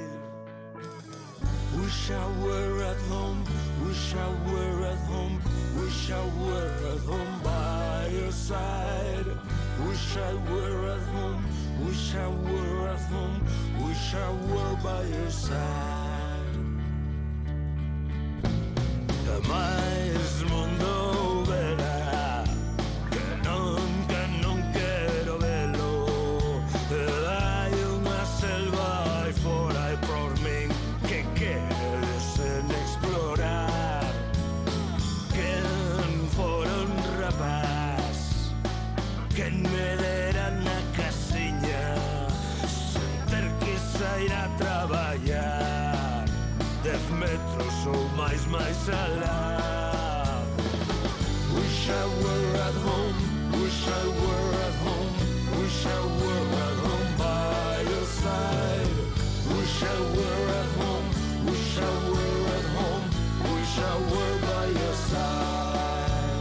Wish I were at home, wish I were at home, wish I were at home by your side. Wish I were at home, wish I were at home, wish I were by your side. Mais mundo verá, que non, que non quero velo. Hai unha selva aí fora e metros ou máis máis alá. Wish I were at home, wish I were at home, wish I were at home by your side. Wish I were at home, wish I were at home, wish I were by your side.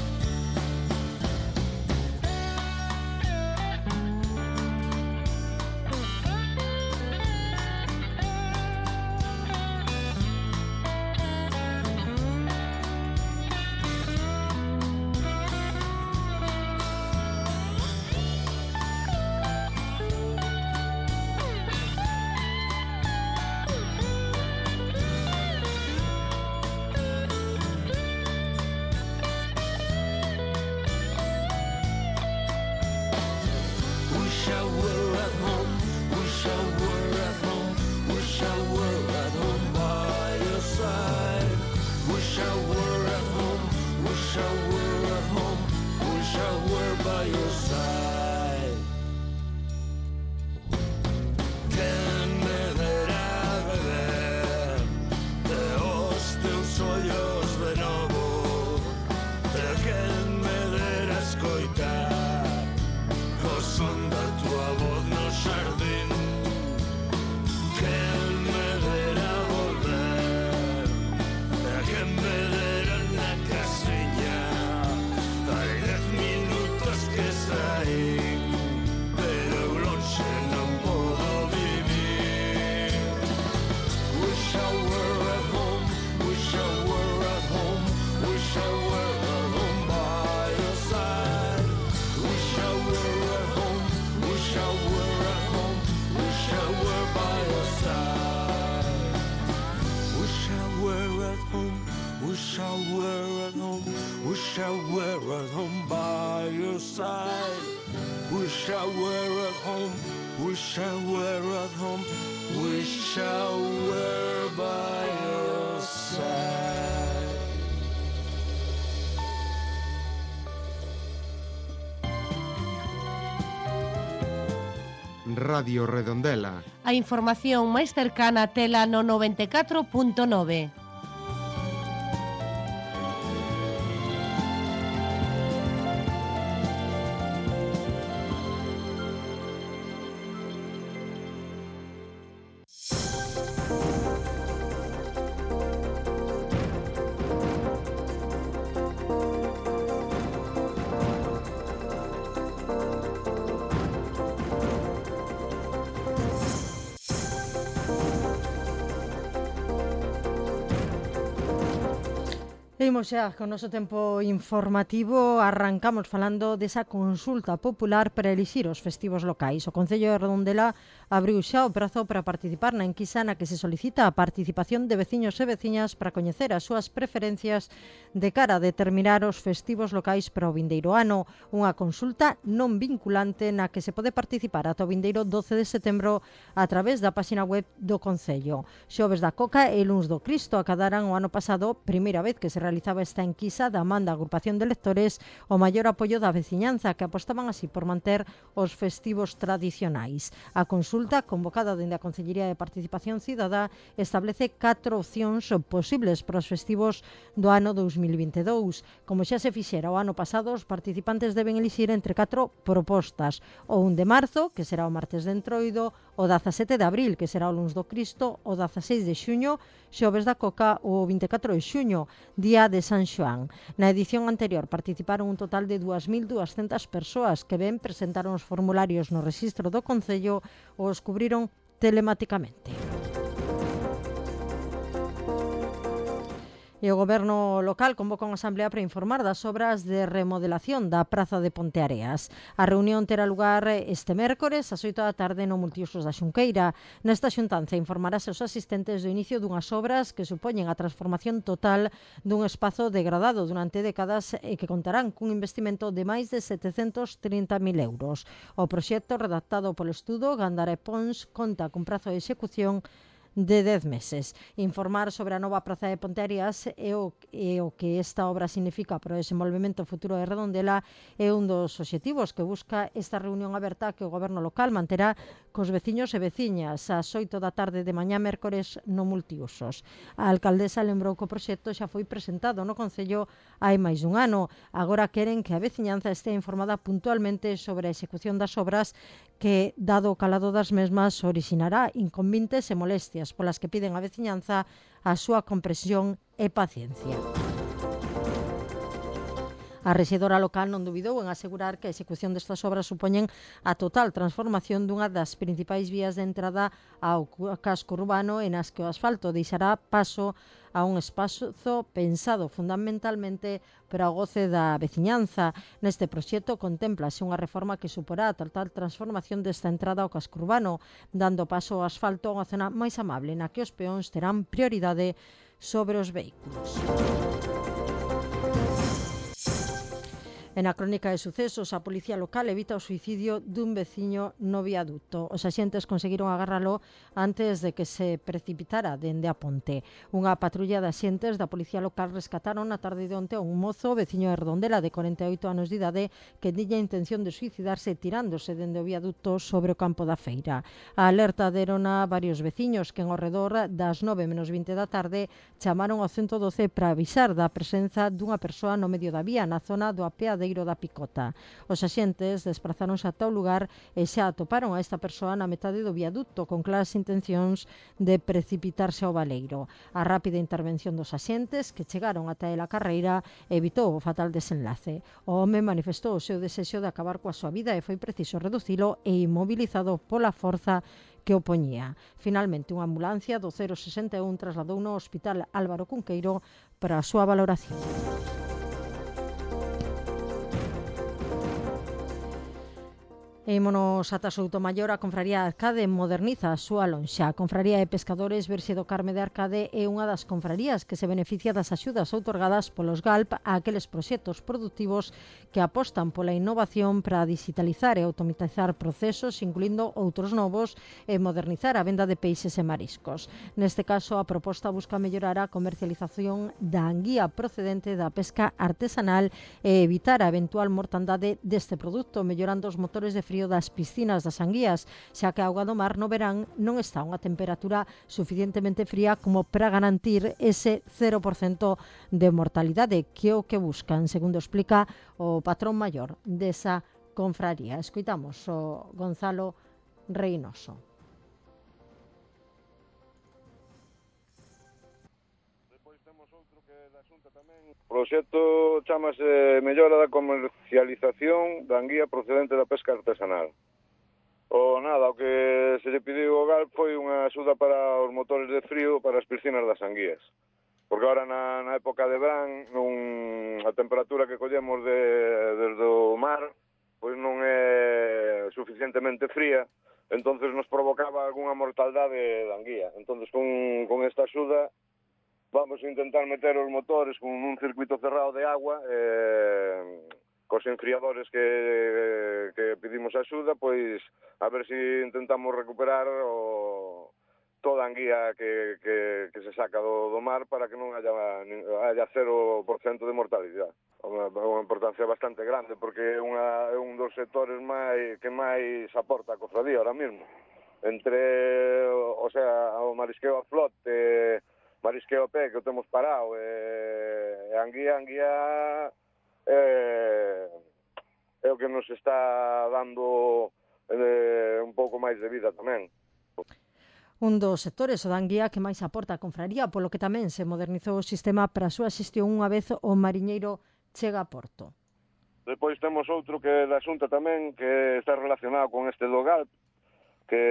Wish I were at home, wish I were at home, wish I were at home by your side. Wish I were at home, wish I were at home, wish I were by your side. Quen me dera beber de os teus ollos de novo, de quen me dera escoitar o son da tua voz no xardín. Quen me dera volver, e quen me dera na casiña. Hai dez minutos que saín, pero eu lonxe non podo vivir. Wish I were at home, wish I were at home, wish I were at home by your side. Wish I were at home, wish I were at home, wish I were by your side. Wish I were at home, wish I were at home, wish I were at home by your side. Wish I were at home, wish I were at home, wish I were by your side. Radio Redondela. A información máis cercana tela no noventa e catro punto nove. Imos xa con o noso tempo informativo. Arrancamos falando desa consulta popular para elixir os festivos locais. O Concello de Redondela abriu xa o prazo para participar na enquisa na que se solicita a participación de veciños e veciñas para coñecer as súas preferencias de cara a determinar os festivos locais para o vindeiro ano. Unha consulta non vinculante na que se pode participar ata o vindeiro doce de setembro a través da páxina web do Concello. Xoves da Coca e Luns do Cristo acadaran o ano pasado, primeira vez que se realizaba esta enquisa da man da agrupación de lectores, o maior apoio da veciñanza, que apostaban así por manter os festivos tradicionais. A consulta, convocada dende a Concellería de Participación Cidadá, establece catro opcións posibles para os festivos do ano dous mil vinte e dous. Como xa se fixera o ano pasado, os participantes deben elixir entre catro propostas: o un de marzo, que será o martes de Entroido, o dezasete de abril, que será o Luns do Cristo, o dezaseis de xuño, Xoves da Coca, ou o vinte e catro de xuño, Día de San Xoán. Na edición anterior participaron un total de dúas mil duascentas persoas que ben presentaron os formularios no rexistro do Concello ou os cubriron telematicamente. E o Goberno local convoca unha asamblea para informar das obras de remodelación da Praza de Ponteareas. A reunión terá lugar este mércores ás oito da tarde no Multiusos da Xunqueira. Nesta xuntanza informarase aos asistentes do inicio dunhas obras que supoñen a transformación total dun espazo degradado durante décadas e que contarán cun investimento de máis de setecentos trinta mil euros. O proxecto, redactado polo estudo Gándara e Pons, conta cun prazo de execución de dez meses. Informar sobre a nova Praza de Ponteareas e o, e o que esta obra significa para o desenvolvemento futuro de Redondela é un dos obxectivos que busca esta reunión aberta que o Goberno local manterá cos veciños e veciñas ás oito da tarde de mañá mércores no multiusos. A alcaldesa lembrou que o proxecto xa foi presentado no Concello hai máis dun ano. Agora queren que a veciñanza estea informada puntualmente sobre a execución das obras que, dado o calado das mesmas, orixinará inconvintes e molestias polas que piden a veciñanza a súa comprensión e paciencia. A rexedora local non dubidou en asegurar que a execución destas obras supoñen a total transformación dunha das principais vías de entrada ao casco urbano e nas que o asfalto deixará paso a un espazo pensado fundamentalmente para o goce da veciñanza. Neste proxecto contémplase unha reforma que suporá a total transformación desta entrada ao casco urbano, dando paso ao asfalto a unha zona máis amable na que os peóns terán prioridade sobre os vehículos. E na crónica de sucesos, a policía local evita o suicidio dun veciño no viaduto. Os axentes conseguiron agárralo antes de que se precipitara dende a ponte. Unha patrulla de axentes da policía local rescataron na tarde de onte a un mozo veciño de Redondela de corenta e oito anos de idade que tiña intención de suicidarse tirándose dende o viaduto sobre o campo da feira. A alerta derona varios veciños que en ao redor das nove menos vinte da tarde chamaron ao ciento doce para avisar da presenza dunha persoa no medio da vía na zona do apeadeiro da Picota. Os axentes desprazáronse ata o lugar e xa atoparon a esta persoa na metade do viaduto con claras intencións de precipitarse ao baleiro. A rápida intervención dos axentes que chegaron ata ela carreira evitou o fatal desenlace. O home manifestou o seu desexo de acabar coa súa vida e foi preciso reducilo e inmobilizado pola forza que o poñía. Finalmente, unha ambulancia do cero sesenta e un trasladou no Hospital Álvaro Cunqueiro para a súa valoración. E ímonos ata Soutomaior. A Confraría de Arcade moderniza a súa lonxa. A Confraría de Pescadores Verxe do Carme de Arcade é unha das confrarías que se beneficia das axudas outorgadas polos G A L P a aqueles proxectos produtivos que apostan pola innovación para digitalizar e automatizar procesos, incluindo outros novos, e modernizar a venda de peixes e mariscos. Neste caso, a proposta busca mellorar a comercialización da anguía procedente da pesca artesanal e evitar a eventual mortandade deste produto, mellorando os motores de frío das piscinas das anguías, xa que a auga do mar no verán non está a unha temperatura suficientemente fría como para garantir ese cero por cento de mortalidade, que é o que buscan, segundo explica o patrón maior desa confraría. Escoitamos o Gonzalo Reynoso. O proxecto chamase Mellora da comercialización da anguía procedente da pesca artesanal. O nada, o que se lle pediu ao G A L P foi unha axuda para os motores de frío para as piscinas das anguías. Porque agora na, na época de verán, nun, a temperatura que collemos de, desde o mar, pois non é suficientemente fría, entonces nos provocaba algunha mortaldade de anguía. Entonces con, con esta axuda vamos a intentar meter os motores con un circuito cerrado de agua, eh, cos enfriadores que, que pedimos axuda, pois a ver se si intentamos recuperar o, toda a anguía que, que, que se saca do, do mar para que non haya, haya cero por cento de mortalidade. Unha, unha importancia bastante grande porque é, unha, é un dos sectores máis, que máis aporta a cofradía ahora mesmo. Entre, o sea, o marisqueo a flote, marisqueo a pé, que o temos parado, e, e anguía, anguía é, é o que nos está dando eh, un pouco máis de vida tamén. Un dos sectores, o da anguía, que máis aporta a confraría, polo que tamén se modernizou o sistema para a súa xestión unha vez o mariñeiro chega a porto. Depois temos outro que é da Xunta tamén, que está relacionado con este do G A L P, que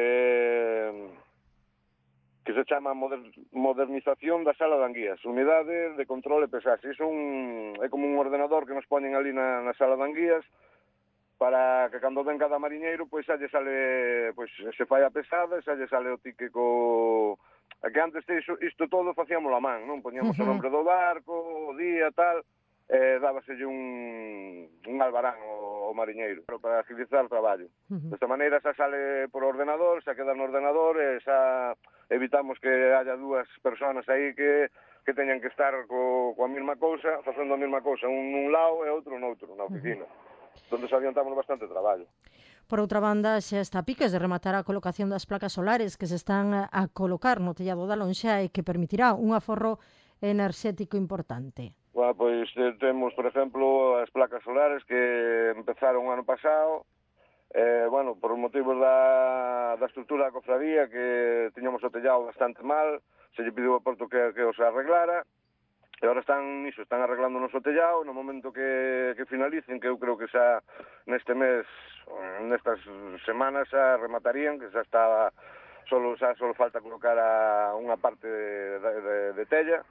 que se chama moder, modernización da sala de anguías, unidade de control e pesaxe. Iso un, é como un ordenador que nos poñen ali na, na sala de anguías para que cando ven cada mariñeiro pois xa lle sale, pois se fai a pesada, xa lle sale o tique co... A que antes isto, isto todo facíamos a man, non? Poñíamos uh-huh. o nombre do barco, o día, tal, e dábaselle un, un albarán ao, ao mariñeiro para agilizar o traballo. Uh-huh. Desta maneira xa sale por ordenador, xa queda no ordenador e xa evitamos que haya dúas personas aí que, que teñan que estar co, coa mesma cousa, facendo a mesma cousa, un nun lado e outro noutro, na oficina. Uh-huh. Donde se adiantamos bastante traballo. Por outra banda, xa está a piques de rematar a colocación das placas solares que se están a colocar no tellado da lonxa e que permitirá un aforro enerxético importante. Bueno, pois eh, temos, por exemplo, as placas solares que empezaron o ano pasado, eh, bueno, por motivos da, da estrutura da cofradía, que tiñamos o tellado bastante mal, se lle pediu a Porto que, que os arreglara, e agora están niso, están arreglando o noso tellado, no momento que, que finalicen, que eu creo que xa neste mes, nestas semanas xa rematarían, que xa está, solo, xa solo falta colocar a unha parte de, de, de tella,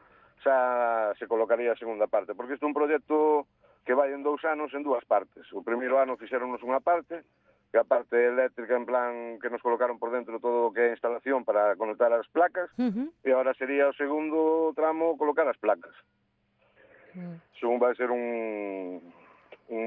xa se colocaría a segunda parte, porque isto é un proxecto que vai en dous anos en dúas partes. O primeiro ano fixeronnos unha parte, que a parte eléctrica en plan que nos colocaron por dentro todo o que é a instalación para conectar as placas, Uh-huh. e agora sería o segundo tramo colocar as placas. Uh-huh. Según vai ser un, un,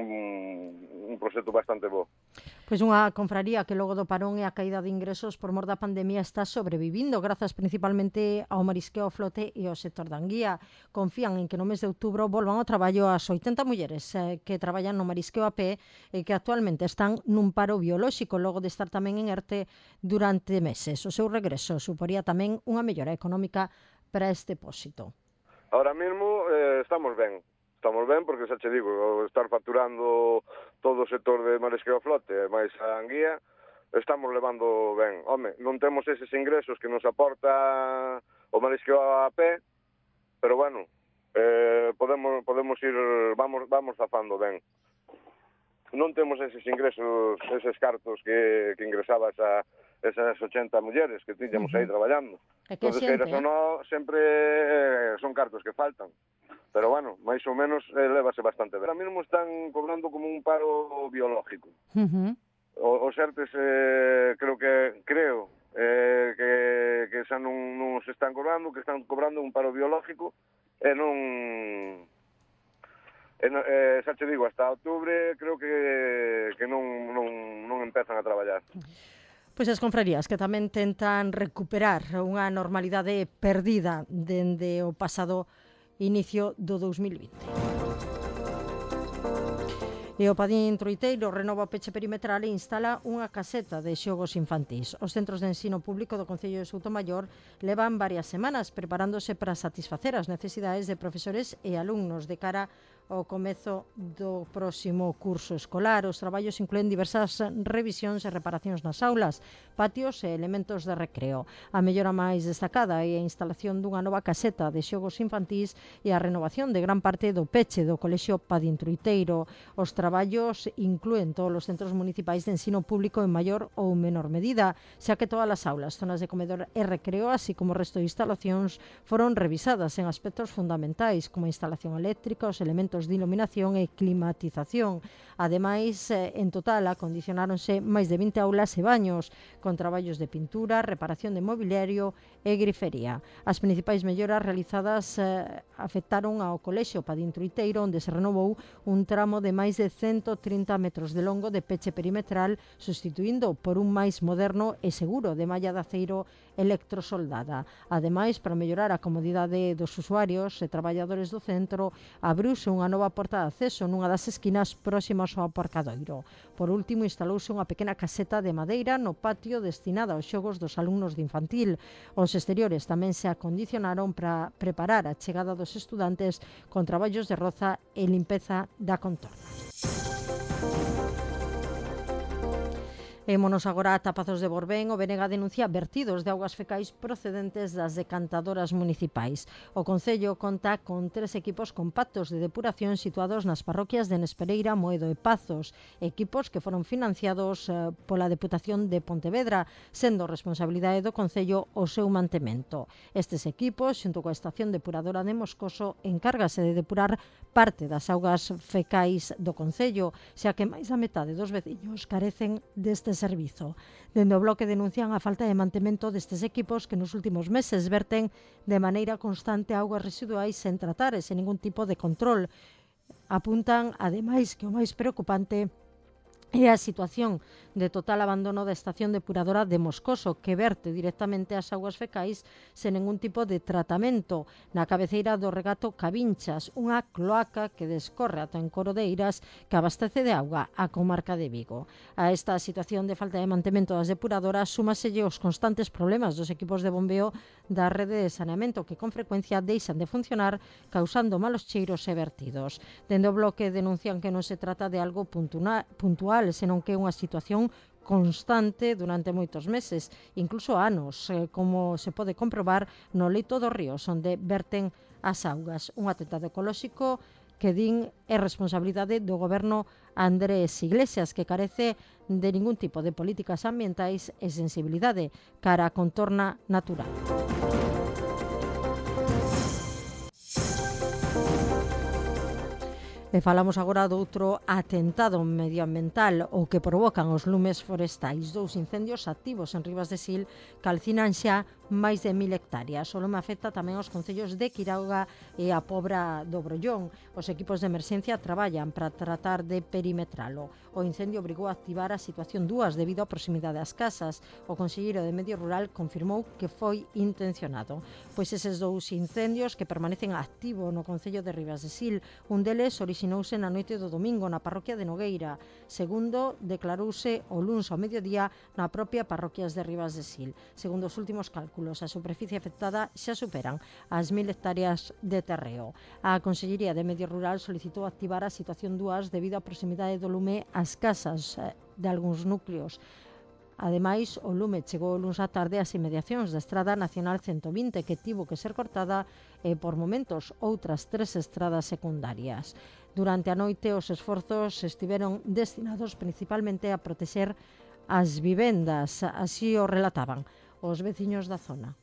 un proxecto bastante bo. Pois unha confraría que logo do parón e a caída de ingresos por mor da pandemia está sobrevivindo grazas principalmente ao marisqueo ao flote e ao sector da anguía. Confían en que no mes de outubro volvan ao traballo as oitenta mulleres eh, que traballan no marisqueo a pé e que actualmente están nun paro biolóxico logo de estar tamén en ERTE durante meses. O seu regreso suporía tamén unha mellora económica para este pósito. Ahora mesmo eh, estamos ben. Estamos ben porque, xa che digo, estar facturando todo o sector de marisqueo a flote e máis a anguía, estamos levando ben. Home, non temos eses ingresos que nos aporta o marisqueo a pé, pero bueno, eh, podemos podemos ir, vamos vamos zafando ben. Non temos eses ingresos, eses cartos que, que ingresabas a esas ochenta mulleres que tiñamos aí traballando. É que Entonces, xente, queiras ou non, sempre eh, son cartos que faltan. Pero bueno, máis ou menos eh, lévase bastante ben. Ahora mesmo están cobrando como un paro biológico. Uh-huh. O, os ERTES eh, creo que creo eh, que, que xa non, non se están cobrando, que están cobrando un paro biológico e non e, non- eh, xa te digo, hasta outubro creo que, que non, non, non empezan a traballar. Pois as confrarías que tamén tentan recuperar unha normalidade perdida dende o pasado inicio do dous mil vinte. E o Padín Troiteiro renova o peche perimetral e instala unha caseta de xogos infantís. Os centros de ensino público do Concello de Soutomaior levan varias semanas preparándose para satisfacer as necesidades de profesores e alumnos de cara ao comezo do próximo curso escolar. Os traballos incluen diversas revisións e reparacións nas aulas, patios e elementos de recreo. A mellora máis destacada é a instalación dunha nova caseta de xogos infantís e a renovación de gran parte do peche do Colexio Padín Troiteiro. Os traballos incluen todos os centros municipais de ensino público en maior ou menor medida, xa que todas as aulas, zonas de comedor e recreo, así como o resto de instalacións, foron revisadas en aspectos fundamentais, como a instalación eléctrica, os elementos de iluminación e climatización. Ademais, en total, acondicionáronse máis de vinte aulas e baños, con traballos de pintura, reparación de mobiliario e grifería. As principais melloras realizadas eh, afectaron ao Colexio Padín Troiteiro, onde se renovou un tramo de máis de ciento trinta metros de longo de peche perimetral, sustituindo por un máis moderno e seguro de malla de aceiro electrosoldada. Ademais, para mellorar a comodidade dos usuarios e traballadores do centro, abriuse unha nova porta de acceso nunha das esquinas próximas ao aparcadoiro. Por último, instalouse unha pequena caseta de madeira no patio destinada aos xogos dos alumnos de infantil. Os exteriores tamén se acondicionaron para preparar a chegada dos estudantes con traballos de roza e limpeza da contorna. Émonos agora a Tapazos de Borbén. O Benega denuncia vertidos de augas fecais procedentes das decantadoras municipais. O Concello conta con tres equipos compactos de depuración situados nas parroquias de Nespereira, Moedo e Pazos, equipos que foron financiados eh, pola Deputación de Pontevedra, sendo responsabilidade do Concello o seu mantemento. Estes equipos, xunto coa estación depuradora de Moscoso, encárgase de depurar parte das augas fecais do Concello, xa que máis da metade dos veciños carecen deste servizo. Dende o Bloque denuncian a falta de mantemento destes equipos que nos últimos meses verten de maneira constante augas residuais sen tratar e sen ningún tipo de control. Apuntan, ademais, que o máis preocupante é a situación de total abandono da estación depuradora de Moscoso, que verte directamente as augas fecais sen ningún tipo de tratamento na cabeceira do regato Cavinchas, unha cloaca que descorre ata en Corodeiras que abastece de auga a comarca de Vigo. A esta situación de falta de mantemento das depuradoras súmaselle os constantes problemas dos equipos de bombeo da rede de saneamento que con frecuencia deixan de funcionar causando malos cheiros e vertidos. Dende o bloque denuncian que non se trata de algo puntual, senón que é unha situación constante durante moitos meses, incluso anos, eh, como se pode comprobar no leito dos ríos onde verten as augas. Un atentado ecolóxico que din é responsabilidade do goberno Andrés Iglesias, que carece de ningún tipo de políticas ambientais e sensibilidade cara á contorna natural. E falamos agora doutro atentado medioambiental, o que provocan os lumes forestais. Dous incendios activos en Ribas de Sil calcinan xa máis de mil hectáreas. O lume afecta tamén aos concellos de Quirauga e a Pobra do Brollón. Os equipos de emerxencia traballan para tratar de perimetralo. O incendio obrigou a activar a situación dúas debido á proximidade ás casas. O conselleiro de Medio Rural confirmou que foi intencionado. Pois eses dous incendios que permanecen activos no concello de Ribas de Sil, un deles orixinouse na noite do domingo na parroquia de Nogueira. Segundo, declarouse o luns ao mediodía na propia parroquia de Ribas de Sil. Segundo os últimos cálculos, a superficie afectada xa superan as mil hectáreas de terreo. A Consellería de Medio Rural solicitou activar a situación dúas debido á proximidade do lume ás casas de algúns núcleos. Ademais, o lume chegou o luns á tarde ás inmediacións da Estrada Nacional ciento vinte, que tivo que ser cortada e, por momentos, outras tres estradas secundarias. Durante a noite, os esforzos estiveron destinados principalmente a protexer as vivendas, así o relataban os veciños da zona.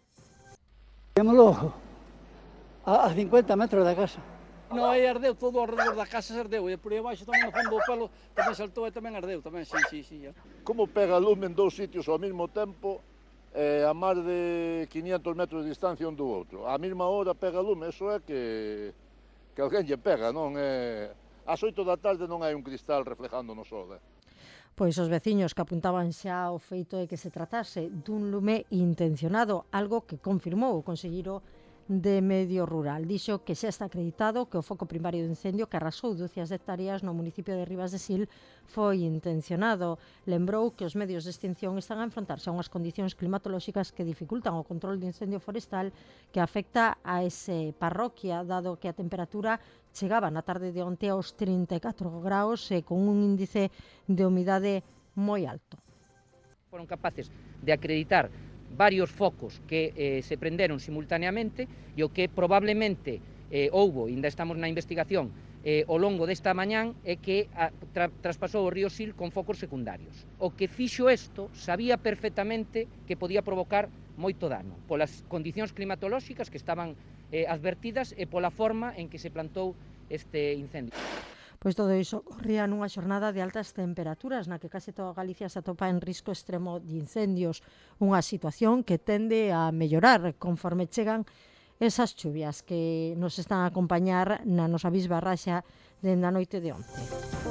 Témolo a, a cincuenta metros da casa. No, aí ardeu, todo ao redor da casa se ardeu, e por aí abaixo tamén no fondo do pelo tamén saltou e tamén ardeu, tamén, sí, sí, sí. Como pega lume en dous sitios ao mesmo tempo, eh, a máis de quinientos metros de distancia un do outro. A mesma hora pega lume, eso é que, que alguén lle pega, non é... Ás oito da tarde non hai un cristal reflejando no sol, eh? Pois os veciños que apuntaban xa ao feito de que se tratase dun lume intencionado, algo que confirmou o conselleiro de Medio Rural. Dixo que xa está acreditado que o foco primario do incendio que arrasou dúcias de hectáreas no municipio de Ribas de Sil foi intencionado. Lembrou que os medios de extinción están a enfrontarse a unhas condicións climatolóxicas que dificultan o control do incendio forestal que afecta a ese parroquia, dado que a temperatura chegaba na tarde de onte aos trinta e catro graus e con un índice de humidade moi alto. Foron capaces de acreditar varios focos que eh, se prenderon simultaneamente e o que probablemente eh, houbo, ainda estamos na investigación, eh, ao longo desta mañán é que a, tra, traspasou o río Sil con focos secundarios. O que fixo isto sabía perfectamente que podía provocar moito dano polas condicións climatolóxicas que estaban eh, advertidas e pola forma en que se plantou este incendio. Pois todo iso corría nunha xornada de altas temperaturas na que case toda Galicia se atopa en risco extremo de incendios, unha situación que tende a mellorar conforme chegan esas chuvias que nos están a acompañar na nosa bisbarraxa dende a noite de onte.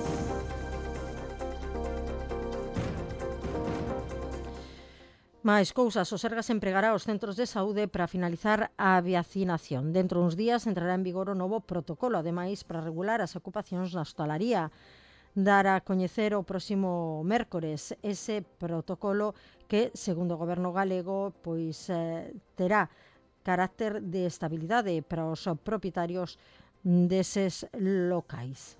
Máis cousas, o Sergas empregará os centros de saúde para finalizar a vacinación. Dentro duns días entrará en vigor o novo protocolo, ademais, para regular as ocupacións na hostalaría. Dar a coñecer o próximo mércores ese protocolo que, segundo o goberno galego, pois eh, terá carácter de estabilidade para os propietarios deses locais.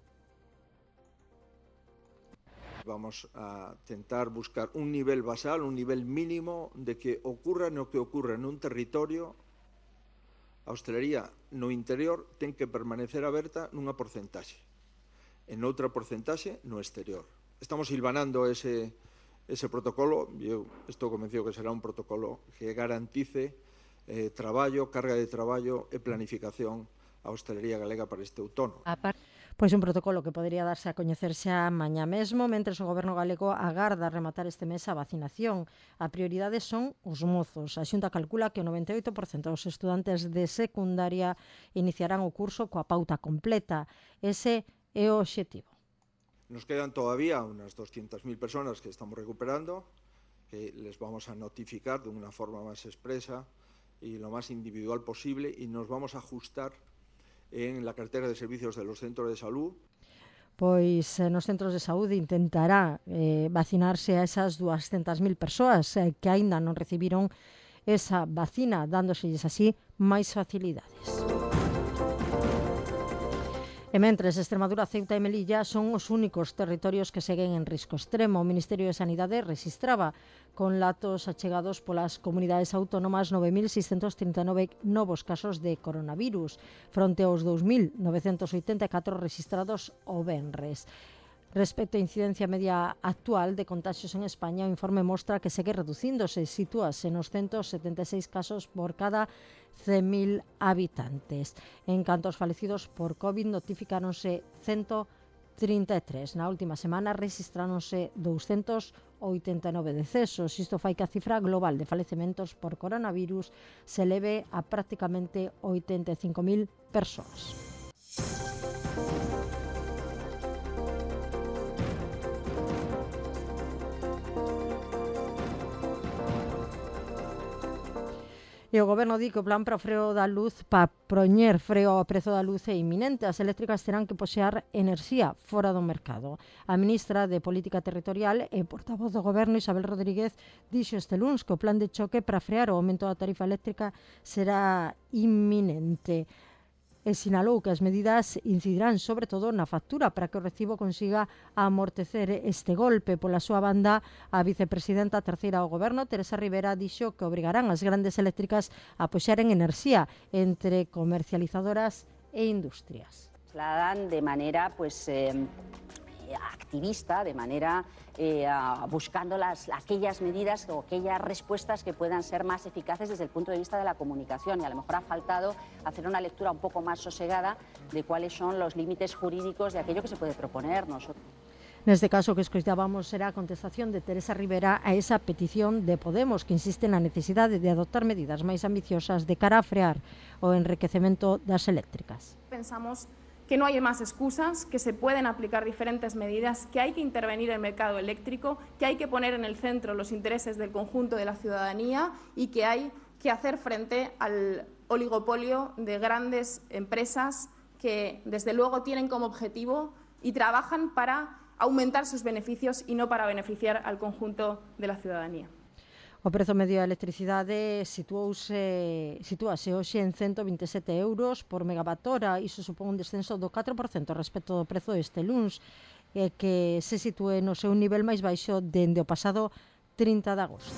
Vamos a tentar buscar un nivel basal, un nivel mínimo de que ocurra no que ocurra nun territorio, a hostelería no interior ten que permanecer aberta nunha porcentaxe, en outra porcentaxe no exterior. Estamos hilvanando ese, ese protocolo, e eu estou convencido que será un protocolo que garantice eh, traballo, carga de traballo e planificación a hostelería galega para este outono. Pois un protocolo que podería darse a coñecer xa mañá mesmo, mentres o goberno galego agarda rematar este mes a vacinación. A prioridade son os mozos. A Xunta calcula que o noventa e oito por cento dos estudantes de secundaria iniciarán o curso coa pauta completa. Ese é o obxectivo. Nos quedan todavía unas doscientas mil personas que estamos recuperando, que les vamos a notificar de una forma más expresa y lo más individual posible, y nos vamos a ajustar en la cartera de servicios de los centros de salud. Pois eh, nos centros de saúde intentará eh, vacinarse a esas doscientas mil persoas eh, que aínda non recibiron esa vacina, dándoselles así máis facilidades. E mentres, Extremadura, Ceuta e Melilla son os únicos territorios que seguen en risco extremo. O Ministerio de Sanidade registraba con datos achegados polas comunidades autónomas nove mil seiscentos trinta e nove novos casos de coronavirus, fronte aos dous mil novecentos oitenta e catro registrados o venres. Respecto á incidencia media actual de contaxios en España, o informe mostra que segue reducíndose, sitúase nos ciento setenta e seis casos por cada cen mil habitantes. En canto aos falecidos por COVID, notificáronse ciento trinta e tres. Na última semana rexistráronse douscentos oitenta e nove decesos. Isto fai que a cifra global de falecementos por coronavirus se eleve a prácticamente oitenta e cinco mil persoas. E o Goberno di que o plan para o freo da luz, para poñer freo ao prezo da luz é inminente. As eléctricas terán que poxear enerxía fora do mercado. A ministra de Política Territorial e portavoz do Goberno, Isabel Rodríguez, dixo este luns que o plan de choque para frear o aumento da tarifa eléctrica será inminente. E sinalou que as medidas incidirán sobre todo na factura para que o recibo consiga amortecer este golpe. Pola súa banda, a vicepresidenta terceira do Goberno, Teresa Rivera, dixo que obrigarán as grandes eléctricas a poxer en enerxía entre comercializadoras e industrias. La dan de manera pues eh, activista, de manera eh, buscando las, aquellas medidas o aquellas respuestas que puedan ser más eficaces desde el punto de vista de la comunicación, y a lo mejor ha faltado hacer una lectura un poco más sosegada de cuáles son los límites jurídicos de aquello que se puede proponer nosotros. Neste caso que escoitábamos será a contestación de Teresa Rivera a esa petición de Podemos, que insiste na necesidade de adoptar medidas máis ambiciosas de cara a frear o enriquecemento das eléctricas. Pensamos que no hay más excusas, que se pueden aplicar diferentes medidas, que hay que intervenir en el mercado eléctrico, que hay que poner en el centro los intereses del conjunto de la ciudadanía y que hay que hacer frente al oligopolio de grandes empresas que, desde luego, tienen como objetivo y trabajan para aumentar sus beneficios y no para beneficiar al conjunto de la ciudadanía. O prezo medio da electricidade situouse, situase hoxe en ciento vinte e sete euros por megawatt hora. Iso supón un descenso do catro por cento respecto do prezo deste luns, e que se sitúe no seu nivel máis baixo dende o pasado trinta de agosto.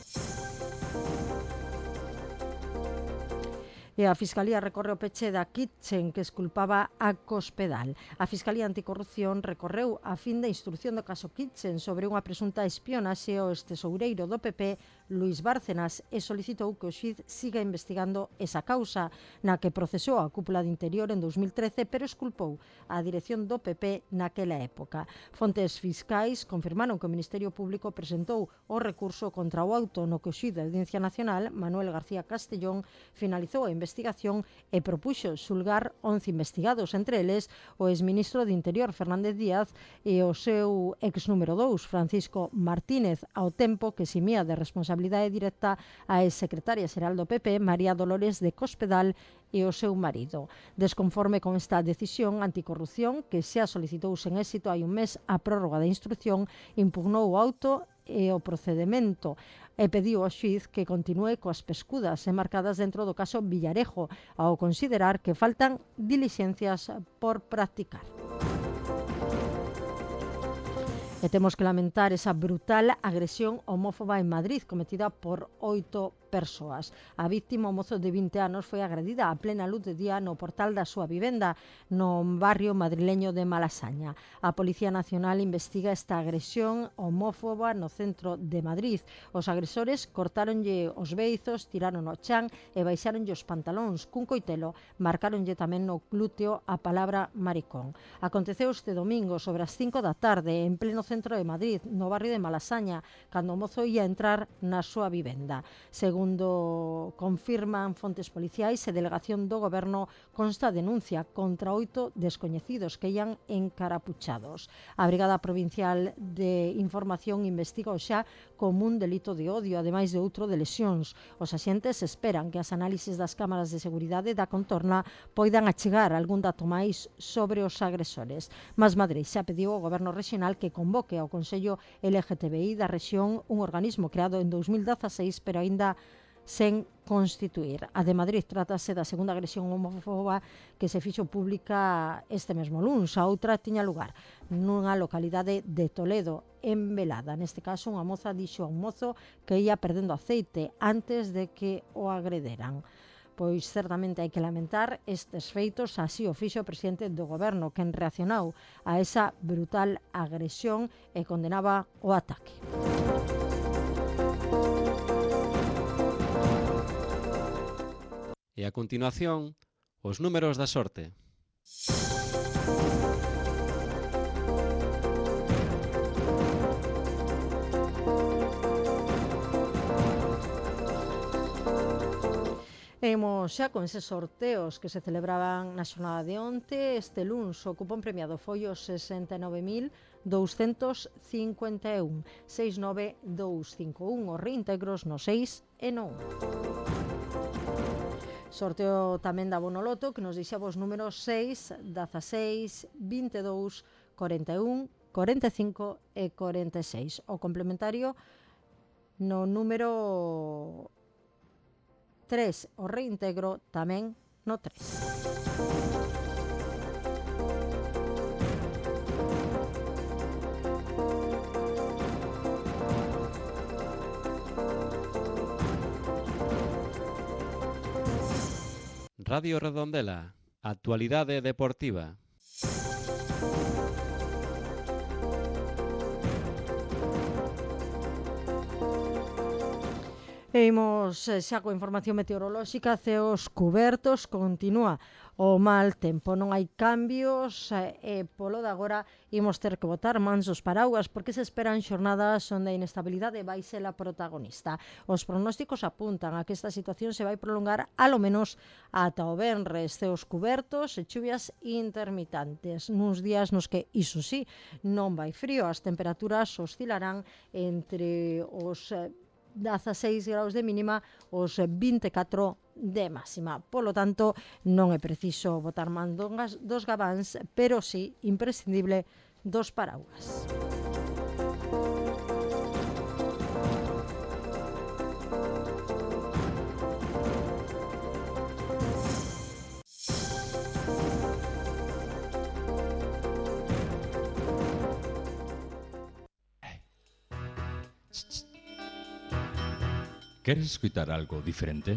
E a Fiscalía recorre o peche da Kitchen, que esculpaba a Cospedal. A Fiscalía Anticorrupción recorreu a fin da instrucción do caso Kitchen sobre unha presunta espionaxe ao extesoureiro do P P, Luís Bárcenas, e solicitou que o xuíz siga investigando esa causa, na que procesou a cúpula de Interior en dous mil trece, pero esculpou a dirección do P P naquela época. Fontes fiscais confirmaron que o Ministerio Público presentou o recurso contra o auto no que o xuíz da Audiencia Nacional, Manuel García Castellón, finalizou a investigación e propuxo xulgar once investigados, entre eles o exministro de Interior Fernández Díaz e o seu ex número dous, Francisco Martínez, ao tempo que simía de responsabilidade directa a exsecretaria xeral do P P, María Dolores de Cospedal, e o seu marido. Desconforme con esta decisión, Anticorrupción, que xa solicitou sen éxito hai un mes a prórroga da instrucción, impugnou o auto e o procedemento e pediu ao xuíz que continúe coas pescudas enmarcadas dentro do caso Villarejo, ao considerar que faltan dilixencias por practicar. E temos que lamentar esa brutal agresión homófoba en Madrid cometida por oito persoas. A víctima, o mozo de vinte anos, foi agredida a plena luz de día no portal da súa vivenda no barrio madrileño de Malasaña. A Policía Nacional investiga esta agresión homófoba no centro de Madrid. Os agresores cortáronlle os beizos, tiraron o chan e baixáronlle os pantalóns cun coitelo, marcáronlle tamén no glúteo a palabra maricón. Aconteceu este domingo sobre as cinco da tarde en pleno centro de Madrid, no barrio de Malasaña, cando o mozo ia entrar na súa vivenda. Según Segundo confirman fontes policiais, a delegación do Goberno consta a denuncia contra oito descoñecidos que ian encarapuchados. A Brigada Provincial de Información investiga o xa como un delito de odio, ademais de outro de lesións. Os axentes esperan que as análises das cámaras de seguridade da contorna poidan achegar algún dato máis sobre os agresores. Mas Madrid xa pediu ao Goberno Rexional que convoque ao Consello L G T B I da rexión, un organismo creado en dous mil dezaseis, pero aínda sen constituir. A de Madrid trátase da segunda agresión homófoba que se fixo pública este mesmo luns. A outra tiña lugar nunha localidade de Toledo, en Velada. Neste caso, unha moza dixo a un mozo que ia perdendo aceite antes de que o agrederan. Pois certamente hai que lamentar estes feitos, así o fixo o presidente do Goberno, quen reaccionou a esa brutal agresión e condenaba o ataque. E a continuación, os números da sorte. Imos xa con eses sorteos que se celebraban na xornada de onte. Este luns o cupón premiado foi o sesenta e nove mil douscentos cincuenta e un, seis nove dous cinco un, os reintegros no seis e no un. Sorteo tamén da Bonoloto, que nos dixaba os números seis, dezaseis, vinte e dous, corenta e un, corenta e cinco e corenta e seis. O complementario no número tres, o reintegro tamén no tres. Radio Redondela, actualidade deportiva. E imos xa coa información meteorolóxica. Ceos cubertos, continúa o mal tempo, non hai cambios e polo de agora imos ter que botar mans os paraugas porque se esperan xornadas onde a inestabilidade vai ser a protagonista. Os pronósticos apuntan a que esta situación se vai prolongar alo menos ata o venres. Ceos cubertos e chuvias intermitantes nuns días nos que, iso sí, non vai frío. As temperaturas oscilarán entre os dezaseis graus de mínima, os vinte e catro de máxima. Polo tanto, non é preciso botar man dos gabáns, pero sí imprescindible dos paraugas. ¿Queres escutar algo diferente?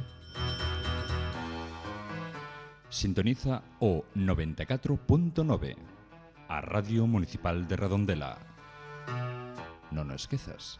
Sintoniza o noventa e catro punto nove, a Radio Municipal de Redondela. Non o esquezas.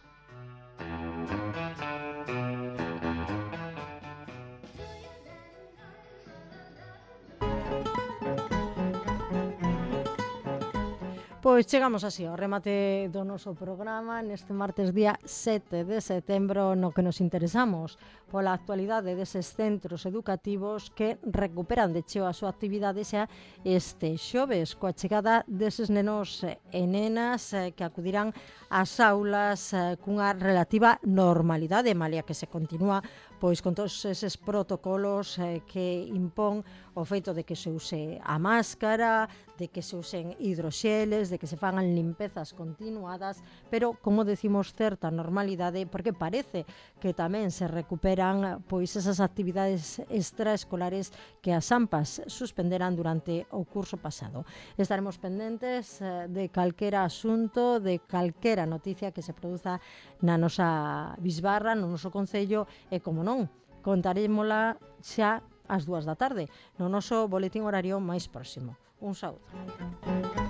Pois chegamos así ao remate do noso programa neste martes día sete de setembro, no que nos interesamos pola actualidade deses centros educativos que recuperan de cheo a súa actividade xa este xoves, coa chegada deses nenos e nenas que acudirán ás aulas cunha relativa normalidade, malia que se continúa pois con todos eses protocolos que impón o feito de que se use a máscara, de que se usen hidroxeles, de que se fagan limpezas continuadas, pero, como decimos, certa normalidade, porque parece que tamén se recuperan pois esas actividades extraescolares que as AMPAs suspenderan durante o curso pasado. Estaremos pendentes de calquera asunto, de calquera noticia que se produza na nosa bisbarra, no noso concello, e, como non, contarémola xa ás dúas da tarde, no noso boletín horario máis próximo. Un saúdo.